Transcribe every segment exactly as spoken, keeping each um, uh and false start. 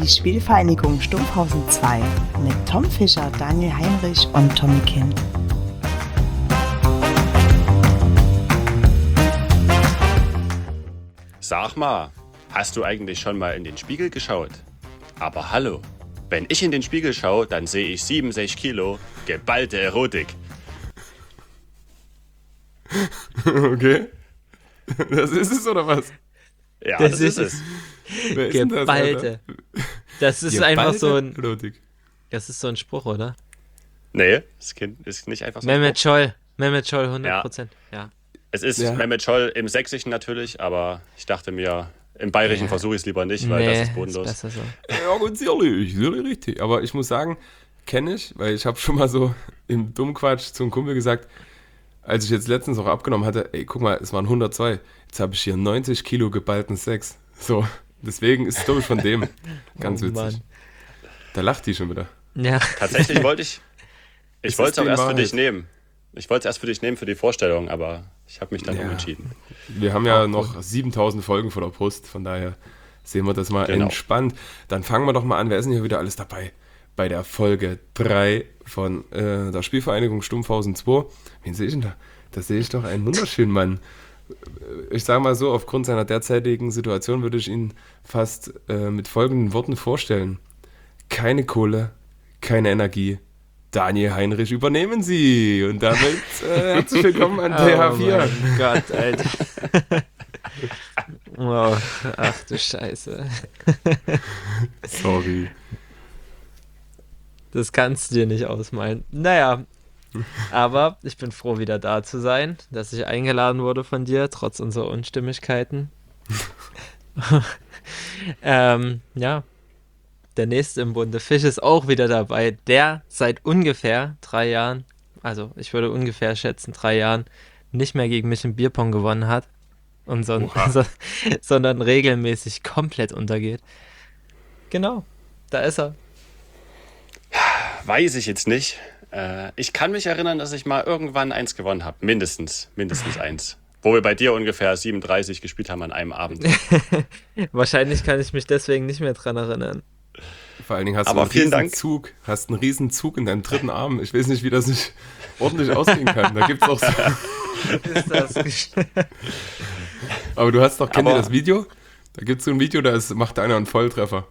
die Spielvereinigung Stumpfhausen zwei mit Tom Fischer, Daniel Heinrich und Tommy Kind. Sag mal, hast du eigentlich schon mal in den Spiegel geschaut? Aber hallo, wenn ich in den Spiegel schaue, dann sehe ich siebenundsechzig Kilo geballte Erotik. Okay. Das ist es, oder was? Ja, Das das, ist ist es. Wer ist denn das, Geballte. Alter? Das ist Geballte einfach so ein, Erotik. das ist so ein Spruch, oder? Nee, das Kind ist nicht einfach so. ein Mehmet Spruch. Scholl, Mehmet Scholl, hundert Prozent. Ja. Es ist Ja. Mehmet Scholl im Sächsischen natürlich, aber ich dachte mir, im Bayerischen Ja. versuche ich es lieber nicht, weil Nee, das ist bodenlos. besser so. Ja, ganz ehrlich, ehrlich, richtig. Aber ich muss sagen, kenne ich, weil ich habe schon mal so im Dummquatsch zum Kumpel gesagt, als ich jetzt letztens auch abgenommen hatte, ey, guck mal, es waren hundertzwei, jetzt habe ich hier neunzig Kilo geballten Sex. So, deswegen ist es, glaube ich, von dem ganz Oh, witzig. Mann. Da lacht die schon wieder. Ja. Tatsächlich wollte ich, ich Ist wollte es das auch die erst für Wahrheit? dich nehmen. Ich wollte es erst für dich nehmen für die Vorstellung, aber ich habe mich dann Ja. umentschieden. Wir haben ja noch siebentausend Folgen vor der Brust, von daher sehen wir das mal Genau. entspannt. Dann fangen wir doch mal an, wer ist denn hier wieder alles dabei? Bei der Folge drei von äh, der Spielvereinigung Stumpfhausen zwei. Wen sehe ich denn da? Da sehe ich doch einen wunderschönen Mann. Ich sage mal so, aufgrund seiner derzeitigen Situation würde ich ihn fast äh, mit folgenden Worten vorstellen. Keine Kohle, keine Energie. Daniel Heinrich, übernehmen Sie. Und damit äh, herzlich willkommen an T H vier. Oh mein Gott, Alter. Wow. Ach du Scheiße. Sorry. Das kannst du dir nicht ausmalen. Naja, aber ich bin froh, wieder da zu sein, dass ich eingeladen wurde von dir, trotz unserer Unstimmigkeiten. ähm, ja, der nächste im Bunde, Fisch, ist auch wieder dabei, der seit ungefähr drei Jahren, also ich würde ungefähr schätzen, drei Jahren, nicht mehr gegen mich im Bierpong gewonnen hat, und son so, sondern regelmäßig komplett untergeht. Genau, da ist er. Weiß ich jetzt nicht. Äh, ich kann mich erinnern, dass ich mal irgendwann eins gewonnen habe. Mindestens. Mindestens eins. Wo wir bei dir ungefähr siebenunddreißig gespielt haben an einem Abend. Wahrscheinlich kann ich mich deswegen nicht mehr dran erinnern. Vor allen Dingen hast Aber du einen vielen riesen Dank. Zug, hast einen riesen Zug in deinem dritten Arm. Ich weiß nicht, wie das nicht ordentlich ausgehen kann. Da gibt's auch so. Ist das Aber du hast doch, kennt ihr Aber- das Video? Da gibt's so ein Video, da ist, macht einer einen Volltreffer.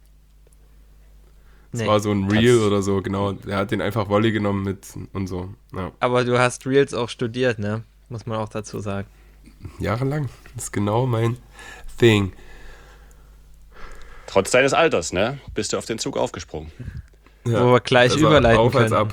Das Nee. war so ein Reel oder so, genau. Der hat den einfach Volley genommen mit und so. Ja. Aber du hast Reels auch studiert, ne? Muss man auch dazu sagen. Jahrelang. Das ist genau mein Thing. Trotz deines Alters, ne? Bist du auf den Zug aufgesprungen. Ja. Wo wir gleich Also überleiten auf als können. ab.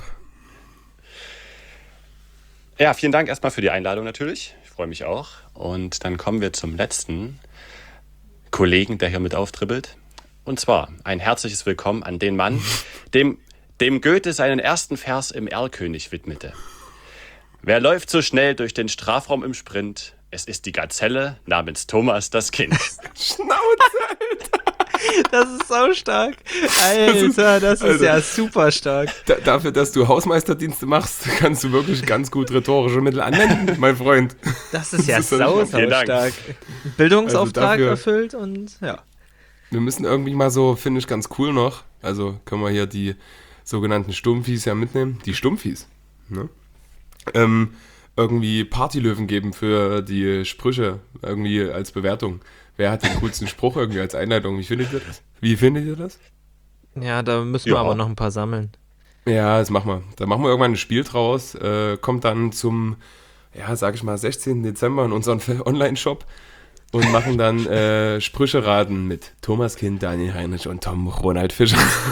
Ja, vielen Dank erstmal für die Einladung natürlich. Ich freue mich auch. Und dann kommen wir zum letzten Kollegen, der hier mit auftribbelt. Und zwar ein herzliches Willkommen an den Mann, dem, dem Goethe seinen ersten Vers im Erlkönig widmete. Wer läuft so schnell durch den Strafraum im Sprint? Es ist die Gazelle namens Thomas das Kind. Schnauze! Das ist so stark. Alter, das ist Alter. ja super stark. Da, dafür, dass du Hausmeisterdienste machst, kannst du wirklich ganz gut rhetorische Mittel anwenden, mein Freund. Das ist ja Das ist sau, ja- sau Vielen Dank. stark. Bildungsauftrag Also dafür- erfüllt und ja. Wir müssen irgendwie mal so, finde ich ganz cool noch, also können wir hier die sogenannten Stumpfis ja mitnehmen, die Stumpfis, ne? Ähm, irgendwie Partylöwen geben für die Sprüche, irgendwie als Bewertung. Wer hat den coolsten Spruch irgendwie als Einleitung? Wie findet ihr das? Wie findet ihr das? Ja, da müssen wir Ja. aber noch ein paar sammeln. Ja, das machen wir. Da machen wir irgendwann ein Spiel draus, äh, kommt dann zum, ja, sag ich mal, sechzehnten Dezember in unseren Online-Shop und machen dann äh, Sprüche raten mit Thomas Kind, Daniel Heinrich und Tom Ronald Fischer.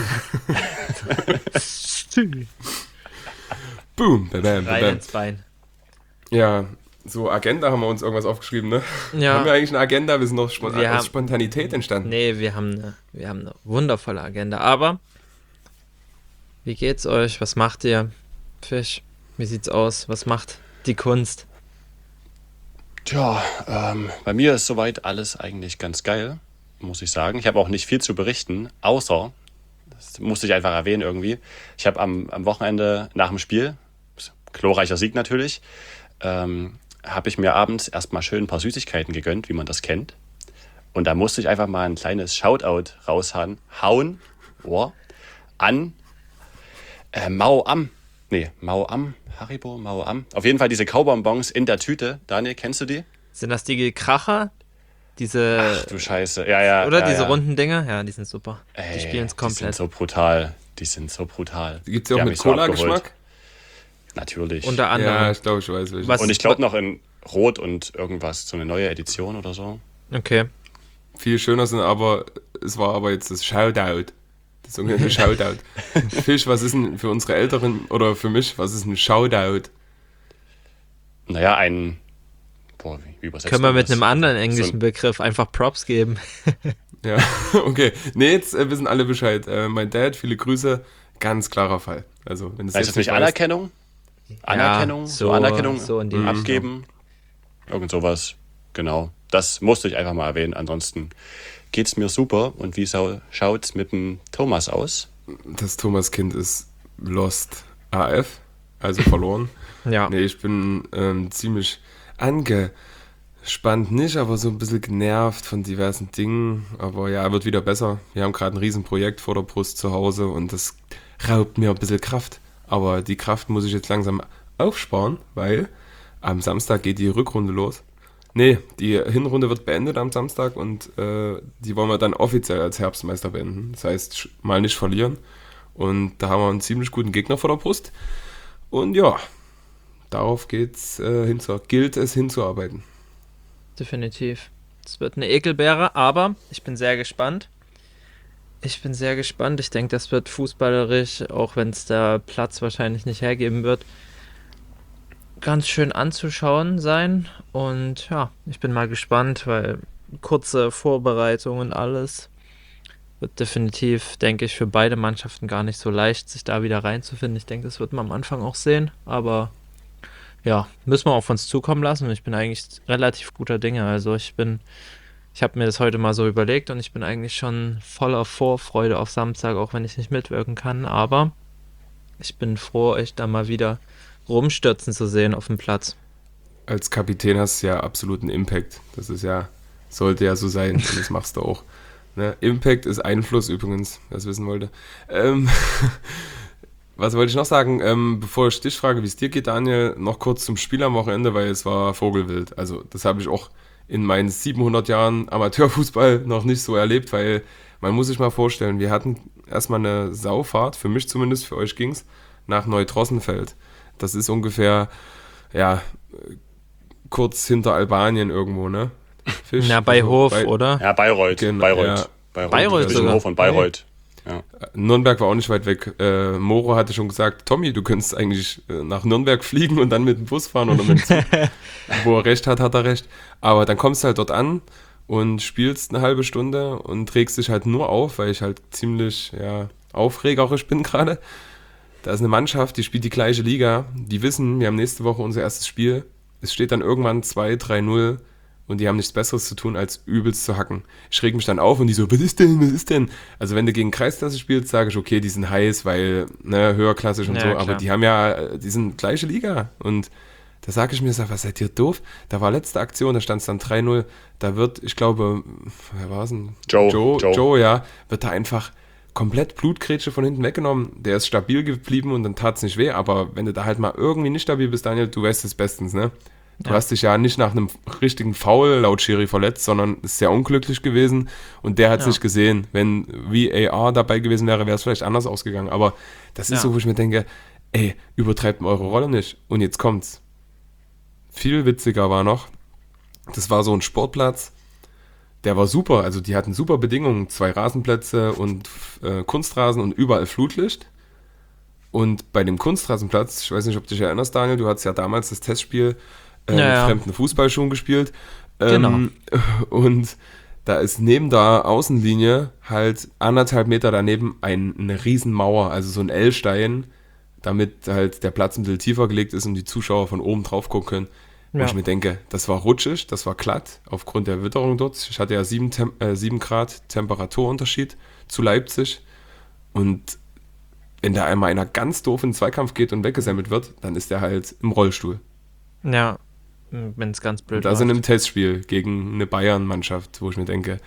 Boom, bam, bam, Rein bam. ins Bein. Ja, so Agenda haben wir uns irgendwas aufgeschrieben, ne? Ja. Haben wir eigentlich eine Agenda? Wir sind noch spon Wir aus haben- Spontanität entstanden. Nee, wir haben, eine, wir haben eine wundervolle Agenda. Aber, wie geht's euch? Was macht ihr? Fisch, wie sieht's aus? Was macht die Kunst? Tja, ähm, bei mir ist soweit alles eigentlich ganz geil, muss ich sagen. Ich habe auch nicht viel zu berichten, außer, das musste ich einfach erwähnen irgendwie, ich habe am, am Wochenende nach dem Spiel, glorreicher Sieg natürlich, ähm, habe ich mir abends erstmal schön ein paar Süßigkeiten gegönnt, wie man das kennt. Und da musste ich einfach mal ein kleines Shoutout raushauen, hauen, oh, an äh, Mao Am. Nee, Mao Am, Haribo, Mao Am. Auf jeden Fall diese Kaubonbons in der Tüte. Daniel, kennst du die? Sind das die Kracher? Diese. Ach du Scheiße, ja, ja. Oder ja, diese ja. runden Dinger? Ja, die sind super. Ey, die spielen es Die sind komplett. so brutal. Die sind so brutal. Gibt es ja Die auch haben mit mich so Cola-Geschmack? abgeholt. Natürlich. Unter anderem. Ja, ich glaube, ich weiß welche. Was- Und ich glaube noch in Rot und irgendwas, so eine neue Edition oder so. Okay. Viel schöner sind aber, es war aber jetzt das Shoutout. Das sogenannte Shoutout. Fisch, was ist denn für unsere Älteren oder für mich, was ist ein Shoutout? Naja, ein. Boah, wie, wie übersetzt Können wir man mit das? einem anderen So englischen ein- Begriff einfach Props geben? Ja, okay. Nee, jetzt äh, wissen alle Bescheid. Äh, mein Dad, viele Grüße, ganz klarer Fall. Also, wenn es Heißt das nicht weißt- Anerkennung? Anerkennung? so- so Anerkennung so in die abgeben? Irgend sowas. Genau. Das musste ich einfach mal erwähnen. Ansonsten geht's mir super. Und wie sau- schaut's mit dem Thomas aus? Das Thomas-Kind ist Lost A F, also verloren. Ja. Nee, ich bin ähm, ziemlich angespannt, nicht, aber so ein bisschen genervt von diversen Dingen. Aber ja, wird wieder besser. Wir haben gerade ein Riesenprojekt vor der Brust zu Hause und das raubt mir ein bisschen Kraft. Aber die Kraft muss ich jetzt langsam aufsparen, weil am Samstag geht die Rückrunde los. Nee, die Hinrunde wird beendet am Samstag und äh, die wollen wir dann offiziell als Herbstmeister beenden. Das heißt, sch- mal nicht verlieren. Und da haben wir einen ziemlich guten Gegner vor der Brust. Und ja, darauf geht's, äh, hinzu, gilt es hinzuarbeiten. Definitiv. Es wird eine Ekelbeere, aber ich bin sehr gespannt. Ich bin sehr gespannt. Ich denke, das wird fußballerisch, auch wenn es der Platz wahrscheinlich nicht hergeben wird, ganz schön anzuschauen sein. Und ja, ich bin mal gespannt, weil kurze Vorbereitung und alles wird definitiv, denke ich, für beide Mannschaften gar nicht so leicht, sich da wieder reinzufinden. Ich denke, das wird man am Anfang auch sehen, aber ja, müssen wir auf uns zukommen lassen. Und ich bin eigentlich relativ guter Dinge. Also ich bin, ich habe mir das heute mal so überlegt und ich bin eigentlich schon voller Vorfreude auf Samstag, auch wenn ich nicht mitwirken kann. Aber ich bin froh, euch da mal wieder rumstürzen zu sehen auf dem Platz. Als Kapitän hast du ja absoluten Impact. Das ist ja, sollte ja so sein und das machst du auch. Ne? Impact ist Einfluss übrigens, wer es wissen wollte. Ähm, was wollte ich noch sagen? Ähm, bevor ich dich frage, wie es dir geht, Daniel, noch kurz zum Spiel am Wochenende, weil es war Vogelwild. Also das habe ich auch in meinen siebenhundert Jahren Amateurfußball noch nicht so erlebt, weil man muss sich mal vorstellen, wir hatten erstmal eine Saufahrt, für mich zumindest, für euch ging's, nach Neutrossenfeld. Das ist ungefähr, ja, kurz hinter Albanien irgendwo, ne? Fisch, Na, bei also Hof, bei- oder? Ja, Bayreuth. Genau, Bayreuth. ja. Bayreuth. Bayreuth Zwischen sogar. Hof und Bayreuth. Ja. Nürnberg war auch nicht weit weg. Äh, Moro hatte schon gesagt, Tommy, du könntest eigentlich äh, nach Nürnberg fliegen und dann mit dem Bus fahren oder mit dem Zug. Wo er recht hat, hat er recht. Aber dann kommst du halt dort an und spielst eine halbe Stunde und trägst dich halt nur auf, weil ich halt ziemlich ja, aufregerisch bin gerade. Da ist eine Mannschaft, die spielt die gleiche Liga. Die wissen, wir haben nächste Woche unser erstes Spiel. Es steht dann irgendwann zwei drei null und die haben nichts Besseres zu tun, als übelst zu hacken. Ich reg mich dann auf und die so, was ist denn, was ist denn? Also wenn du gegen Kreisklasse spielst, sage ich, okay, die sind heiß, weil ne, höherklassig und Ja, so, klar. aber die haben ja, die sind gleiche Liga. Und da sage ich mir, sag, was seid ihr doof? Da war letzte Aktion, da stand es dann drei null. Da wird, ich glaube, wer war es denn? Joe, Joe, Joe. Joe, ja, wird da einfach komplett Blutgrätsche von hinten weggenommen. Der ist stabil geblieben und dann tat es nicht weh. Aber wenn du da halt mal irgendwie nicht stabil bist, Daniel, du weißt es bestens, ne? Du Ja. hast dich ja nicht nach einem richtigen Foul laut Schiri verletzt, sondern ist sehr unglücklich gewesen und der hat es Ja. nicht gesehen. Wenn V A R dabei gewesen wäre, wäre es vielleicht anders ausgegangen. Aber das ist Ja. so, wo ich mir denke, ey, übertreibt eure Rolle nicht. Und jetzt kommt's. Viel witziger war noch, das war so ein Sportplatz, der war super, also die hatten super Bedingungen, zwei Rasenplätze und äh, Kunstrasen und überall Flutlicht. Und bei dem Kunstrasenplatz, ich weiß nicht, ob du dich erinnerst, Daniel, du hattest ja damals das Testspiel äh, Ja, mit ja. fremden Fußballschuhen gespielt. Ähm, Und da ist neben der Außenlinie halt anderthalb Meter daneben ein, eine Riesenmauer, also so ein L-Stein, damit halt der Platz ein bisschen tiefer gelegt ist und die Zuschauer von oben drauf gucken können. Wo Ja. ich mir denke, das war rutschig, das war glatt, aufgrund der Witterung dort. Ich hatte ja sieben, Tem- äh, sieben Grad Temperaturunterschied zu Leipzig. Und wenn da einmal einer ganz doof in den Zweikampf geht und weggesammelt wird, dann ist der halt im Rollstuhl. Ja, wenn es ganz blöd Und das in läuft. einem Testspiel gegen eine Bayern-Mannschaft, wo ich mir denke,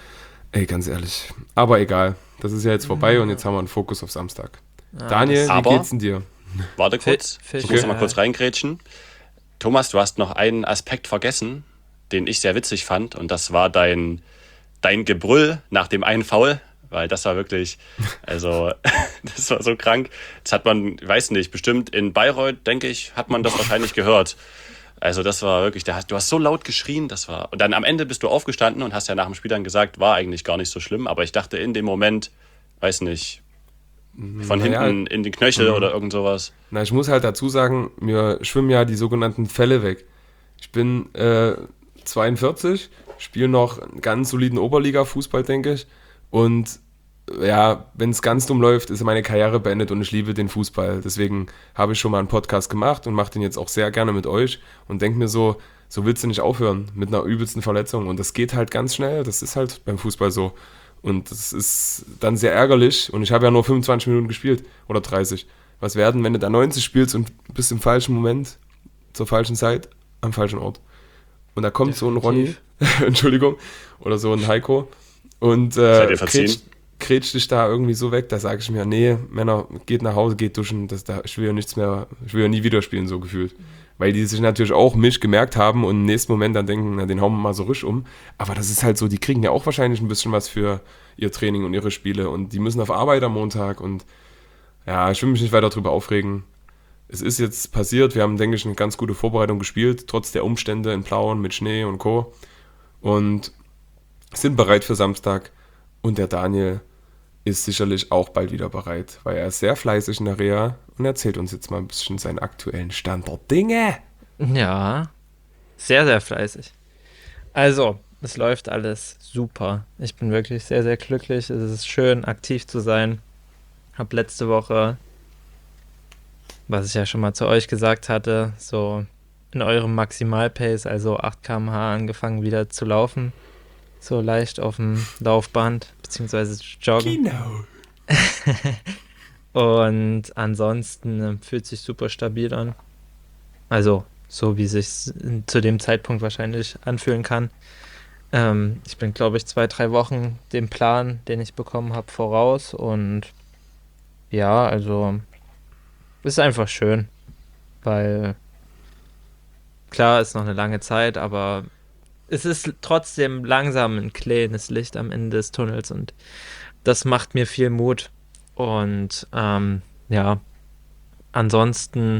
ey, ganz ehrlich. Aber egal, das ist ja jetzt vorbei und jetzt haben wir einen Fokus auf Samstag. Ja, Daniel, das- wie Aber- geht's denn dir? Warte kurz, Fisch- ich muss noch mal Fisch- kurz reingrätschen. Thomas, du hast noch einen Aspekt vergessen, den ich sehr witzig fand, und das war dein, dein Gebrüll nach dem einen Foul, weil das war wirklich, also, das war so krank. Das hat man, ich weiß nicht, bestimmt in Bayreuth, denke ich, hat man das wahrscheinlich gehört. Also das war wirklich, da hast- du hast so laut geschrien, das war, und dann am Ende bist du aufgestanden und hast ja nach dem Spiel dann gesagt, war eigentlich gar nicht so schlimm, aber ich dachte in dem Moment, weiß nicht, von Naja, hinten in den Knöchel oder irgend sowas. Na, ich muss halt dazu sagen, mir schwimmen ja die sogenannten Fälle weg. Ich bin äh, zweiundvierzig, spiele noch einen ganz soliden Oberliga-Fußball, denke ich. Und ja, wenn es ganz dumm läuft, ist meine Karriere beendet und ich liebe den Fußball. Deswegen habe ich schon mal einen Podcast gemacht und mache den jetzt auch sehr gerne mit euch und denke mir so, so willst du nicht aufhören mit einer übelsten Verletzung. Und das geht halt ganz schnell, das ist halt beim Fußball so. Und das ist dann sehr ärgerlich. Und ich habe ja nur fünfundzwanzig Minuten gespielt oder dreißig. Was werden, wenn du da neunzig spielst und bist im falschen Moment, zur falschen Zeit, am falschen Ort. Und da kommt so ein Ronny, Entschuldigung, oder so ein Heiko und Seid äh, ihr verziehen? grätscht, grätscht dich da irgendwie so weg. Da sage ich mir, nee, Männer, geht nach Hause, geht duschen. Das, da, ich will ja nichts mehr, ich will ja nie wieder spielen, so gefühlt. Weil die sich natürlich auch mich gemerkt haben und im nächsten Moment dann denken, na, den hauen wir mal so risch um. Aber das ist halt so, die kriegen ja auch wahrscheinlich ein bisschen was für ihr Training und ihre Spiele. Und die müssen auf Arbeit am Montag. Und ja, ich will mich nicht weiter darüber aufregen. Es ist jetzt passiert. Wir haben, denke ich, eine ganz gute Vorbereitung gespielt, trotz der Umstände in Plauen mit Schnee und Co. Und sind bereit für Samstag. Und der Daniel ist sicherlich auch bald wieder bereit, weil er ist sehr fleißig in der Reha und erzählt uns jetzt mal ein bisschen seinen aktuellen Stand der Dinge. Ja, sehr, sehr fleißig. Also, es läuft alles super. Ich bin wirklich sehr, sehr glücklich. Es ist schön, aktiv zu sein. Hab letzte Woche, was ich ja schon mal zu euch gesagt hatte, so in eurem Maximalpace, also acht Kilometer pro Stunde angefangen wieder zu laufen. So leicht auf dem Laufband, beziehungsweise joggen. Genau. Und ansonsten äh, fühlt sich super stabil an. Also, so wie sich zu dem Zeitpunkt wahrscheinlich anfühlen kann. Ähm, ich bin, glaube ich, zwei, drei Wochen dem Plan, den ich bekommen habe, voraus. Und ja, also, ist einfach schön. Weil, klar, ist noch eine lange Zeit, aber es ist trotzdem langsam ein kleines Licht am Ende des Tunnels. Und das macht mir viel Mut. Und ähm, ja, ansonsten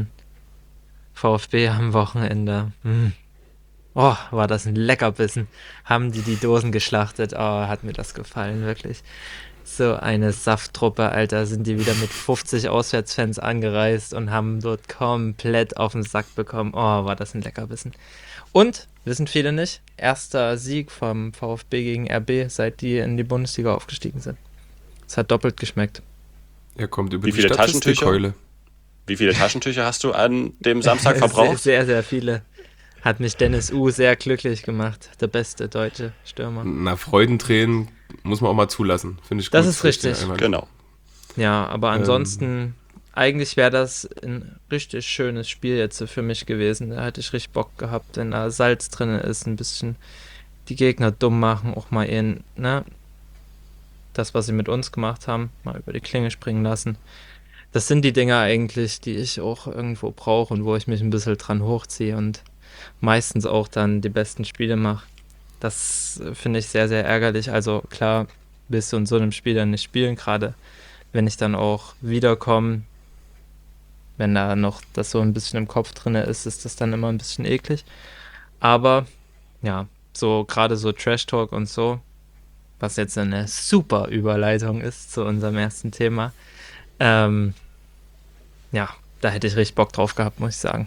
VfB am Wochenende. Hm. Oh, war das ein Leckerbissen. Haben die die Dosen geschlachtet. Oh, hat mir das gefallen, wirklich. So eine Safttruppe, Alter, sind die wieder mit fünfzig Auswärtsfans angereist und haben dort komplett auf den Sack bekommen. Oh, war das ein Leckerbissen. Und, wissen viele nicht, erster Sieg vom VfB gegen R B, seit die in die Bundesliga aufgestiegen sind. Es hat doppelt geschmeckt. Er kommt über Wie die viele Taschentücher? Statistikkeule. Wie viele Taschentücher hast du an dem Samstag verbraucht? Sehr, sehr, sehr viele. Hat mich Dennis U. sehr glücklich gemacht. Der beste deutsche Stürmer. Na, Freudentränen muss man auch mal zulassen. Finde ich gut. Das ist richtig. Genau. Ja, aber Ähm. ansonsten, eigentlich wäre das ein richtig schönes Spiel jetzt für mich gewesen. Da hätte ich richtig Bock gehabt, wenn da Salz drin ist, ein bisschen die Gegner dumm machen, auch mal in, ne, das, was sie mit uns gemacht haben, mal über die Klinge springen lassen. Das sind die Dinger eigentlich, die ich auch irgendwo brauche und wo ich mich ein bisschen dran hochziehe und meistens auch dann die besten Spiele mache. Das finde ich sehr, sehr ärgerlich. Also klar, willst du in so einem Spiel dann nicht spielen, gerade wenn ich dann auch wiederkomme, wenn da noch das so ein bisschen im Kopf drin ist, ist das dann immer ein bisschen eklig. Aber ja, so gerade so Trash Talk und so, was jetzt eine super Überleitung ist zu unserem ersten Thema. Ähm, ja, da hätte ich richtig Bock drauf gehabt, muss ich sagen.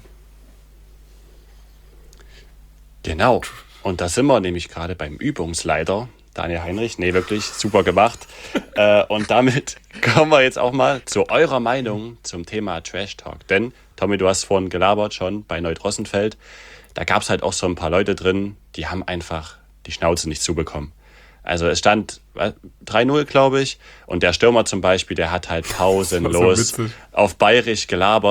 Genau. Und da sind wir nämlich gerade beim Übungsleiter, Daniel Heinrich. Nee, wirklich super gemacht. äh, und damit kommen wir jetzt auch mal zu eurer Meinung zum Thema Trash Talk. Denn, Tommy, du hast vorhin gelabert schon bei Neudrossenfeld. Da gab es halt auch so ein paar Leute drin, die haben einfach die Schnauze nicht zubekommen. Also es stand drei null, glaube ich. Und der Stürmer zum Beispiel, der hat halt pausenlos witzig. auf Bayerisch gelabert.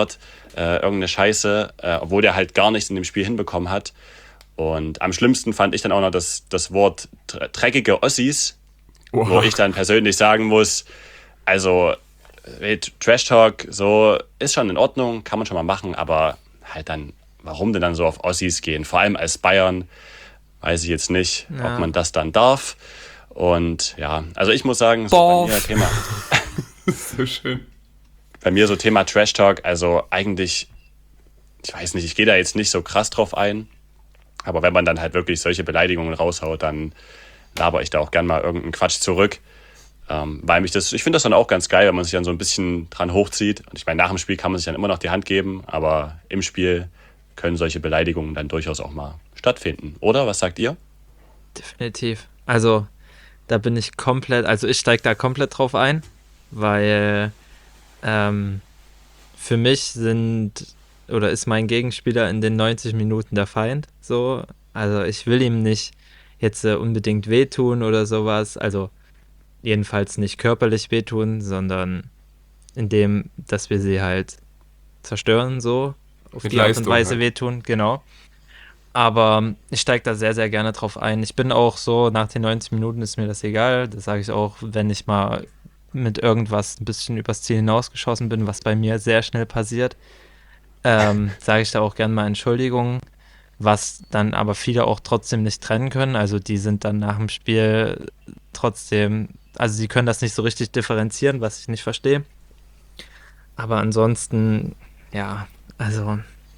äh, irgendeine Scheiße, äh, obwohl der halt gar nichts in dem Spiel hinbekommen hat. Und am schlimmsten fand ich dann auch noch das, das Wort dreckige Ossis, Wow. wo ich dann persönlich sagen muss, also äh, Trash Talk so ist schon in Ordnung, kann man schon mal machen, aber halt dann, warum denn dann so auf Ossis gehen? Vor allem als Bayern weiß ich jetzt nicht, Ja. ob man das dann darf. Und ja, also ich muss sagen, so bei mir Thema, So schön. bei mir so Thema Trash Talk, also eigentlich, ich weiß nicht, ich gehe da jetzt nicht so krass drauf ein, aber wenn man dann halt wirklich solche Beleidigungen raushaut, dann laber ich da auch gern mal irgendeinen Quatsch zurück. Ähm, weil mich das, ich finde das dann auch ganz geil, wenn man sich dann so ein bisschen dran hochzieht. Und ich meine, nach dem Spiel kann man sich dann immer noch die Hand geben, aber im Spiel können solche Beleidigungen dann durchaus auch mal stattfinden. Oder? Was sagt ihr? Definitiv. Also, da bin ich komplett, also ich steige da komplett drauf ein, weil ähm, für mich sind oder ist mein Gegenspieler in den neunzig Minuten der Feind. So, also ich will ihm nicht jetzt äh, unbedingt wehtun oder sowas. Also jedenfalls nicht körperlich wehtun, sondern indem, dass wir sie halt zerstören, so auf Mit die Art und Leistung Weise halt. wehtun, genau. Aber ich steige da sehr, sehr gerne drauf ein. Ich bin auch so, nach den neunzig Minuten ist mir das egal. Das sage ich auch, wenn ich mal mit irgendwas ein bisschen übers Ziel hinausgeschossen bin, was bei mir sehr schnell passiert, ähm, sage ich da auch gerne mal Entschuldigung, was dann aber viele auch trotzdem nicht trennen können. Also die sind dann nach dem Spiel trotzdem, also sie können das nicht so richtig differenzieren, was ich nicht verstehe. Aber ansonsten, ja, also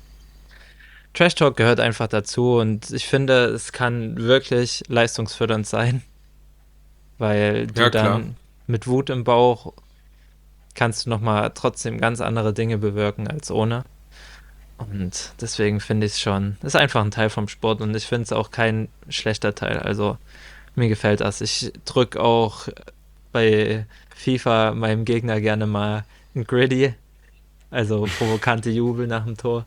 Trash Talk gehört einfach dazu und ich finde, es kann wirklich leistungsfördernd sein, weil du Ja, klar. dann mit Wut im Bauch kannst du nochmal trotzdem ganz andere Dinge bewirken als ohne. Und deswegen finde ich es schon, ist einfach ein Teil vom Sport und ich finde es auch kein schlechter Teil. Also mir gefällt das. Ich drücke auch bei FIFA meinem Gegner gerne mal ein Griddy, also provokante Jubel nach dem Tor.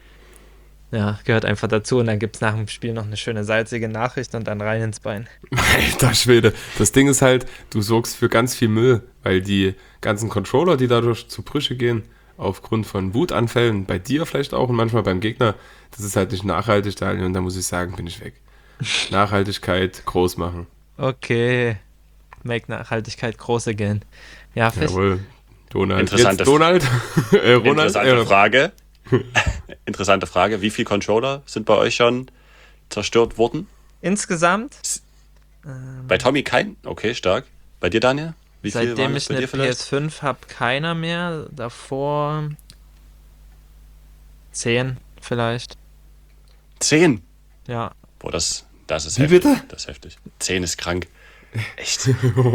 Ja, gehört einfach dazu und dann gibt es nach dem Spiel noch eine schöne salzige Nachricht und dann rein ins Bein. Alter Schwede. Das Ding ist halt, du sorgst für ganz viel Müll, weil die ganzen Controller, die dadurch zu Brüche gehen, aufgrund von Wutanfällen, bei dir vielleicht auch und manchmal beim Gegner, das ist halt nicht nachhaltig, Daniel, und da muss ich sagen, bin ich weg. Nachhaltigkeit groß machen. Okay, make Nachhaltigkeit groß again. Ja, Fisch. Jawohl. Donald. Interessante Jetzt Donald. äh, Ronald. Interessante Äh, Frage. Interessante Frage. Wie viele Controller sind bei euch schon zerstört worden? Insgesamt, Bei Tommy kein? Okay, stark. Bei dir, Daniel? Wie viel waren seitdem das ich bei eine dir P vielleicht? S fünf habe, keiner mehr. Davor zehn vielleicht. Zehn. Ja. Boah, das, das ist Wie heftig. bitte? Das ist heftig. Zehn ist krank. Echt?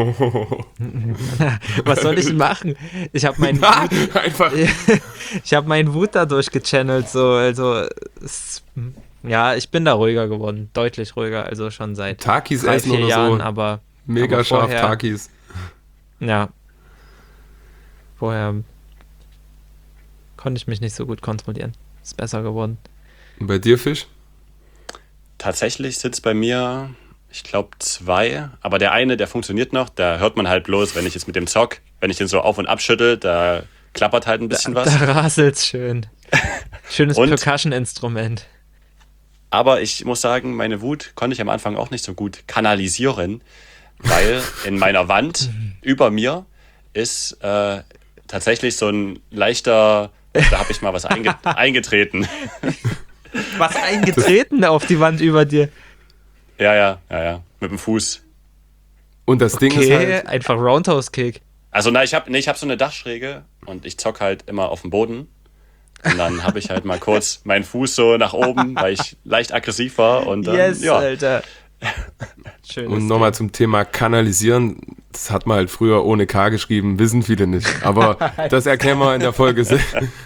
Was soll ich machen? Ich habe meinen Ah, einfach. ich habe meinen Wut dadurch gechannelt, so, also es, ja, ich bin da ruhiger geworden, deutlich ruhiger, also schon seit Takis drei, essen vier oder Jahren, so. aber Mega aber scharf vorher- Takis. ja, vorher konnte ich mich nicht so gut kontrollieren. Ist besser geworden. Und bei dir, Fisch? Tatsächlich sitzt bei mir, ich glaube, zwei. Aber der eine, der funktioniert noch. Da hört man halt bloß, wenn ich jetzt mit dem Zock, wenn ich den so auf und ab schüttel, da klappert halt ein bisschen was. Da raselt's schön. Schönes Und? Percussion-Instrument. Aber ich muss sagen, meine Wut konnte ich am Anfang auch nicht so gut kanalisieren, weil in meiner Wand über mir ist äh, tatsächlich so ein leichter, da habe ich mal was einge eingetreten. Was eingetreten auf die Wand über dir? Ja, ja, ja, ja, mit dem Fuß. Und das Ding ist Okay, halt, einfach Roundhouse-Kick. Also na, ich habe nee, ich hab so eine Dachschräge und ich zock halt immer auf dem Boden. Und dann habe ich halt mal kurz meinen Fuß so nach oben, weil ich leicht aggressiv war. Und dann, Yes, ja, Alter. Schönes und nochmal zum Thema kanalisieren, das hat man halt früher ohne K geschrieben, wissen viele nicht. Aber das erklären wir in der Folge. se-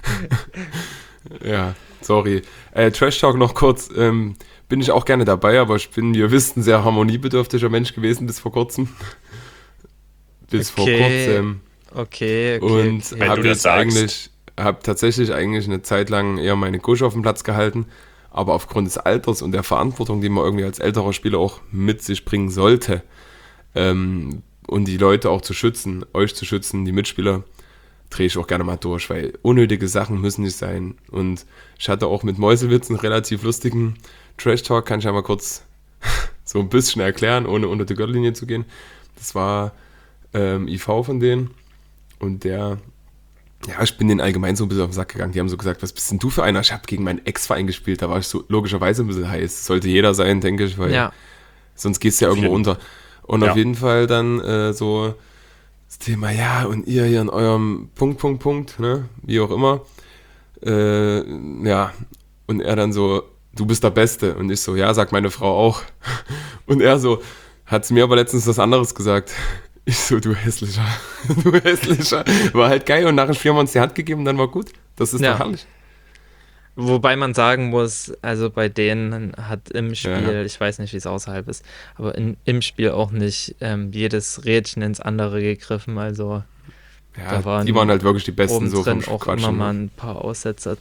ja, sorry. Äh, Trash Talk noch kurz. Ähm, bin ich auch gerne dabei, aber ich bin, wie ihr wisst, ein sehr harmoniebedürftiger Mensch gewesen bis vor kurzem. Bis vor Okay. kurzem. Okay, okay. Und okay. Wenn habe du das jetzt sagst. eigentlich, habe tatsächlich eigentlich eine Zeit lang eher meine Gusch auf dem Platz gehalten, aber aufgrund des Alters und der Verantwortung, die man irgendwie als älterer Spieler auch mit sich bringen sollte, ähm, und die Leute auch zu schützen, euch zu schützen, die Mitspieler, drehe ich auch gerne mal durch, weil unnötige Sachen müssen nicht sein. Und ich hatte auch mit Mäusewitz einen relativ lustigen Trash-Talk, kann ich einmal kurz so ein bisschen erklären, ohne unter die Gürtellinie zu gehen. Das war ähm, I V von denen und der, ja, ich bin denen allgemein so ein bisschen auf den Sack gegangen. Die haben so gesagt, was bist denn du für einer? Ich habe gegen meinen Ex-Verein gespielt, da war ich so logischerweise ein bisschen heiß. Sollte jeder sein, denke ich, weil Ja. sonst gehst du ja irgendwo unter. Und Ja. auf jeden Fall dann äh, so das Thema, ja, und ihr hier in eurem Punkt, Punkt, Punkt, ne, wie auch immer. Äh, ja, und er dann so, du bist der Beste. Und ich so, ja, sagt meine Frau auch. Und er so, hat mir aber letztens was anderes gesagt. Ich so, du hässlicher, du hässlicher. War halt geil und nach dem Spiel haben wir uns die Hand gegeben und dann war gut. Das ist Ja. doch herrlich. Wobei man sagen muss, also bei denen hat im Spiel, Ja. ich weiß nicht, wie es außerhalb ist, aber in, im Spiel auch nicht ähm, jedes Rädchen ins andere gegriffen. Also Ja, Da waren die waren halt wirklich die Besten oben so vom drin auch Quatschen. immer mal ein paar Aussetzer.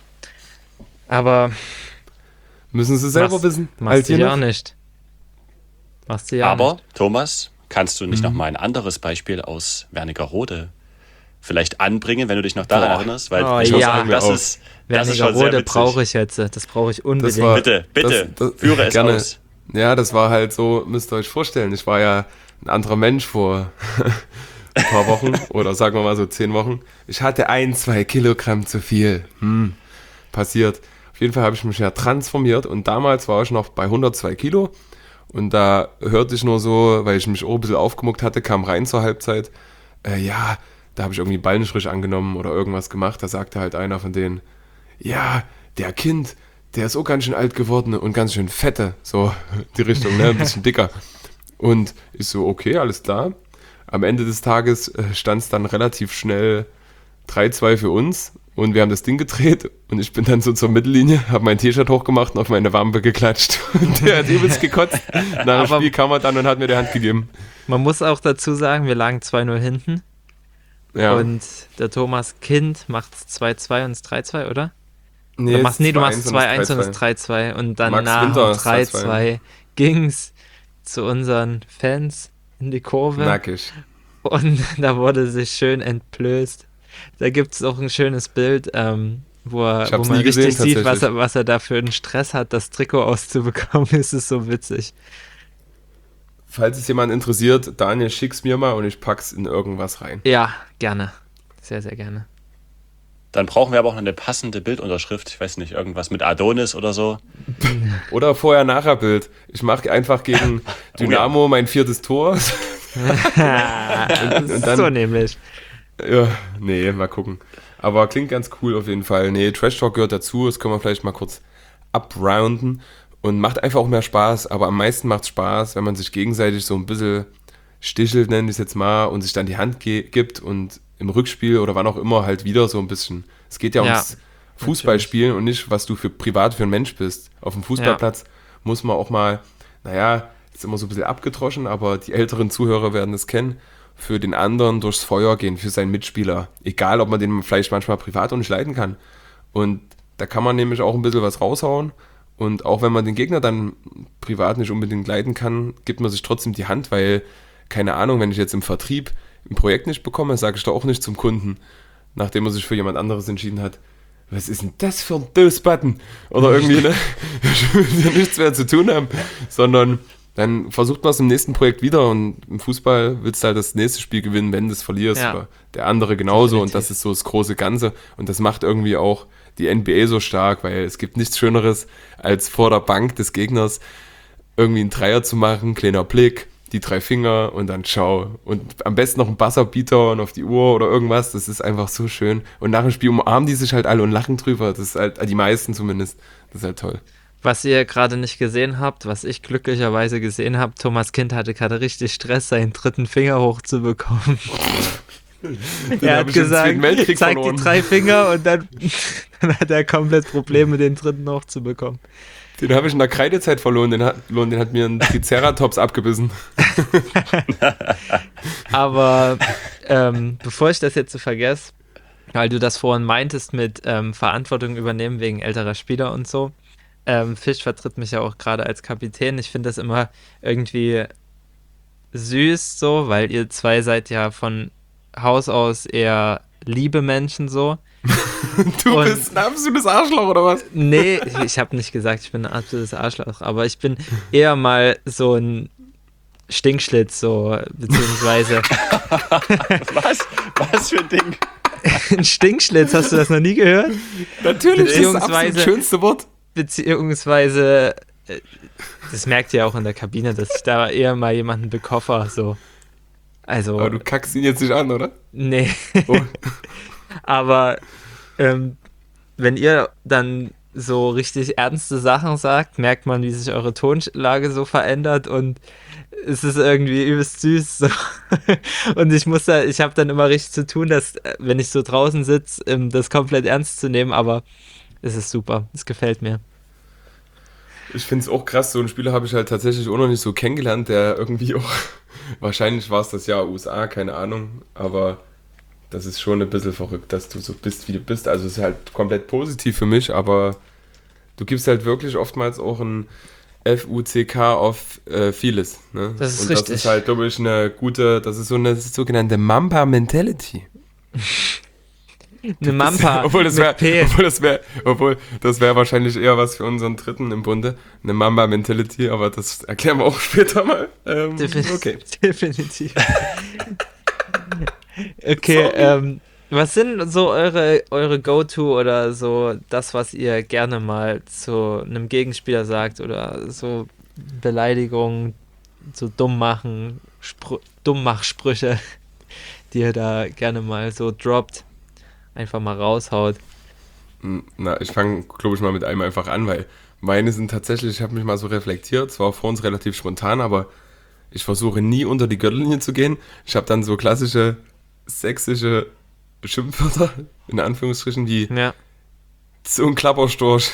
Aber Müssen sie selber machst, wissen. machst Als du ihr ja noch? nicht. Machst du ja Aber, nicht. Thomas, kannst du nicht Mhm. noch mal ein anderes Beispiel aus Wernigerode vielleicht anbringen, wenn du dich noch daran Boah. erinnerst? Weil Oh, ich muss ja. sagen, das Auf. ist, das ist schon sehr Wernigerode witzig. brauche ich jetzt. Das brauche ich unbedingt. Das war- Bitte, bitte, Das- das- führe es gerne. aus. Ja, das war halt so, müsst ihr euch vorstellen, ich war ja ein anderer Mensch vor ein paar Wochen oder sagen wir mal so zehn Wochen. Ich hatte ein, zwei Kilogramm zu viel. Hm, passiert. Auf jeden Fall habe ich mich ja transformiert und damals war ich noch bei hundertzwei Kilo und da hörte ich nur so, weil ich mich auch ein bisschen aufgemuckt hatte, kam rein zur Halbzeit, äh, ja, da habe ich irgendwie einen Ball nicht richtig angenommen oder irgendwas gemacht, da sagte halt einer von denen, ja, der Kind, der ist auch ganz schön alt geworden und ganz schön fette, so die Richtung, ne, ein bisschen dicker. Und ich so, okay, alles klar. Am Ende des Tages äh, stand es dann relativ schnell drei zwei für uns und wir haben das Ding gedreht und ich bin dann so zur Mittellinie, habe mein T-Shirt hochgemacht und auf meine Wampe geklatscht und der hat übelst gekotzt. Nach dem Aber- Spiel kam er dann und hat mir die Hand gegeben. Man muss auch dazu sagen, wir lagen zwei null hinten Ja. und der Thomas Kind macht zwei zwei und es drei zwei, oder? nee, du machst, nee, du zwei machst eins und zwei eins und drei es drei zwei und dann Max nach Winter dem ist drei drei zwei. zwei ging's zu unseren Fans in die Kurve Nackig. und da wurde sich schön entblößt. Da gibt es auch ein schönes Bild, ähm, wo, er, Ich wo hab's man nie richtig gesehen, sieht, was tatsächlich. er, was er da für einen Stress hat, das Trikot auszubekommen. Es ist so witzig. Falls es jemand interessiert, Daniel, schick's mir mal und ich pack's in irgendwas rein. Ja, gerne. Sehr, sehr gerne. Dann brauchen wir aber auch noch eine passende Bildunterschrift. Ich weiß nicht, irgendwas mit Adonis oder so. Oder Vorher-Nachher-Bild. Ich mache einfach gegen Dynamo mein viertes Tor. Das ist dann- so nämlich. Ja, nee, mal gucken. Aber klingt ganz cool auf jeden Fall. Nee, Trash Talk gehört dazu, das können wir vielleicht mal kurz abrounden und macht einfach auch mehr Spaß, aber am meisten macht es Spaß, wenn man sich gegenseitig so ein bisschen stichelt, nenne ich es jetzt mal, und sich dann die Hand ge- gibt und im Rückspiel oder wann auch immer halt wieder so ein bisschen. Es geht ja Ja, ums Fußballspielen und nicht, was du für privat für ein Mensch bist. Auf dem Fußballplatz muss man auch mal, naja, ist immer so ein bisschen abgedroschen, aber die älteren Zuhörer werden es kennen, für den anderen durchs Feuer gehen, für seinen Mitspieler. Egal, ob man den vielleicht manchmal privat auch nicht leiden kann. Und da kann man nämlich auch ein bisschen was raushauen. Und auch wenn man den Gegner dann privat nicht unbedingt leiden kann, gibt man sich trotzdem die Hand, weil, keine Ahnung, wenn ich jetzt im Vertrieb ein Projekt nicht bekomme, sage ich doch auch nicht zum Kunden, nachdem er sich für jemand anderes entschieden hat, was ist denn das für ein Dose-Button? Oder irgendwie, ne? Ich will ja nichts mehr zu tun haben, sondern dann versucht man es im nächsten Projekt wieder und im Fußball willst du halt das nächste Spiel gewinnen, wenn du es verlierst. Ja. Oder der andere genauso Definitiv. und das ist so das große Ganze und das macht irgendwie auch die N B A so stark, weil es gibt nichts Schöneres, als vor der Bank des Gegners irgendwie einen Dreier zu machen, kleiner Blick, die drei Finger und dann ciao. Und am besten noch ein Buzzerbeater und auf die Uhr oder irgendwas, das ist einfach so schön. Und nach dem Spiel umarmen die sich halt alle und lachen drüber, das ist halt, die meisten zumindest, das ist halt toll. Was ihr gerade nicht gesehen habt, was ich glücklicherweise gesehen habe, Thomas Kind hatte gerade richtig Stress, seinen dritten Finger hochzubekommen. Den er hab hat ich im gesagt, Zweiten Weltkrieg zeig verloren. die drei Finger und dann, dann hat er komplett Probleme, den dritten hochzubekommen. Den habe ich in der Kreidezeit verloren, den hat, den hat mir ein Triceratops abgebissen. Aber ähm, bevor ich das jetzt so vergesse, weil du das vorhin meintest mit ähm, Verantwortung übernehmen wegen älterer Spieler und so, ähm, Fisch vertritt mich ja auch gerade als Kapitän. Ich finde das immer irgendwie süß so, weil ihr zwei seid ja von Haus aus eher liebe Menschen so. Du Und- bist ein absolutes Arschloch, oder was? Nee, ich, ich habe nicht gesagt, ich bin ein absolutes Arschloch, aber ich bin eher mal so ein Stinkschlitz, so, beziehungsweise Was? Was für ein Ding? ein Stinkschlitz, hast du das noch nie gehört? Natürlich, das ist das Beziehungsweise- absolut schönste Wort. Beziehungsweise, äh, das merkt ihr auch in der Kabine, dass ich da eher mal jemanden bekoffer, so. Also, Aber du kackst ihn jetzt nicht an, oder? nee. Oh. Aber ähm, wenn ihr dann so richtig ernste Sachen sagt, merkt man, wie sich eure Tonlage so verändert und es ist irgendwie übelst süß. So. Und ich muss da, ich habe dann immer richtig zu tun, dass, äh, wenn ich so draußen sitze, ähm, das komplett ernst zu nehmen, aber es ist super, es gefällt mir. Ich finde es auch krass, so einen Spieler habe ich halt tatsächlich auch noch nicht so kennengelernt, der irgendwie auch, wahrscheinlich war es das Jahr U S A, keine Ahnung, aber das ist schon ein bisschen verrückt, dass du so bist, wie du bist. Also es ist halt komplett positiv für mich, aber du gibst halt wirklich oftmals auch ein F U C K auf äh, vieles. Ne? Das ist Und richtig. das ist halt, glaube ich, eine gute, das ist so eine sogenannte Mamba-Mentality. Eine Mampa obwohl das mit wäre, P. obwohl das wäre, obwohl das wäre wahrscheinlich eher was für unseren Dritten im Bunde, eine Mamba-Mentality, aber das erklären wir auch später mal. Ähm, Defin- okay. Definitiv. Okay, Sorry. ähm, was sind so eure, eure Go-To oder so das, was ihr gerne mal zu einem Gegenspieler sagt oder so Beleidigungen, so dumm machen, Spr- Dummmachsprüche, die ihr da gerne mal so droppt, einfach mal raushaut. Na, ich fange, glaube ich, mal mit einem einfach an, weil meine sind tatsächlich, ich habe mich mal so reflektiert, zwar vor uns relativ spontan, aber ich versuche nie unter die Gürtellinie zu gehen. Ich habe dann so klassische sächsische Schimpfwörter, in Anführungsstrichen, wie Ja. so ein Klapperstorch.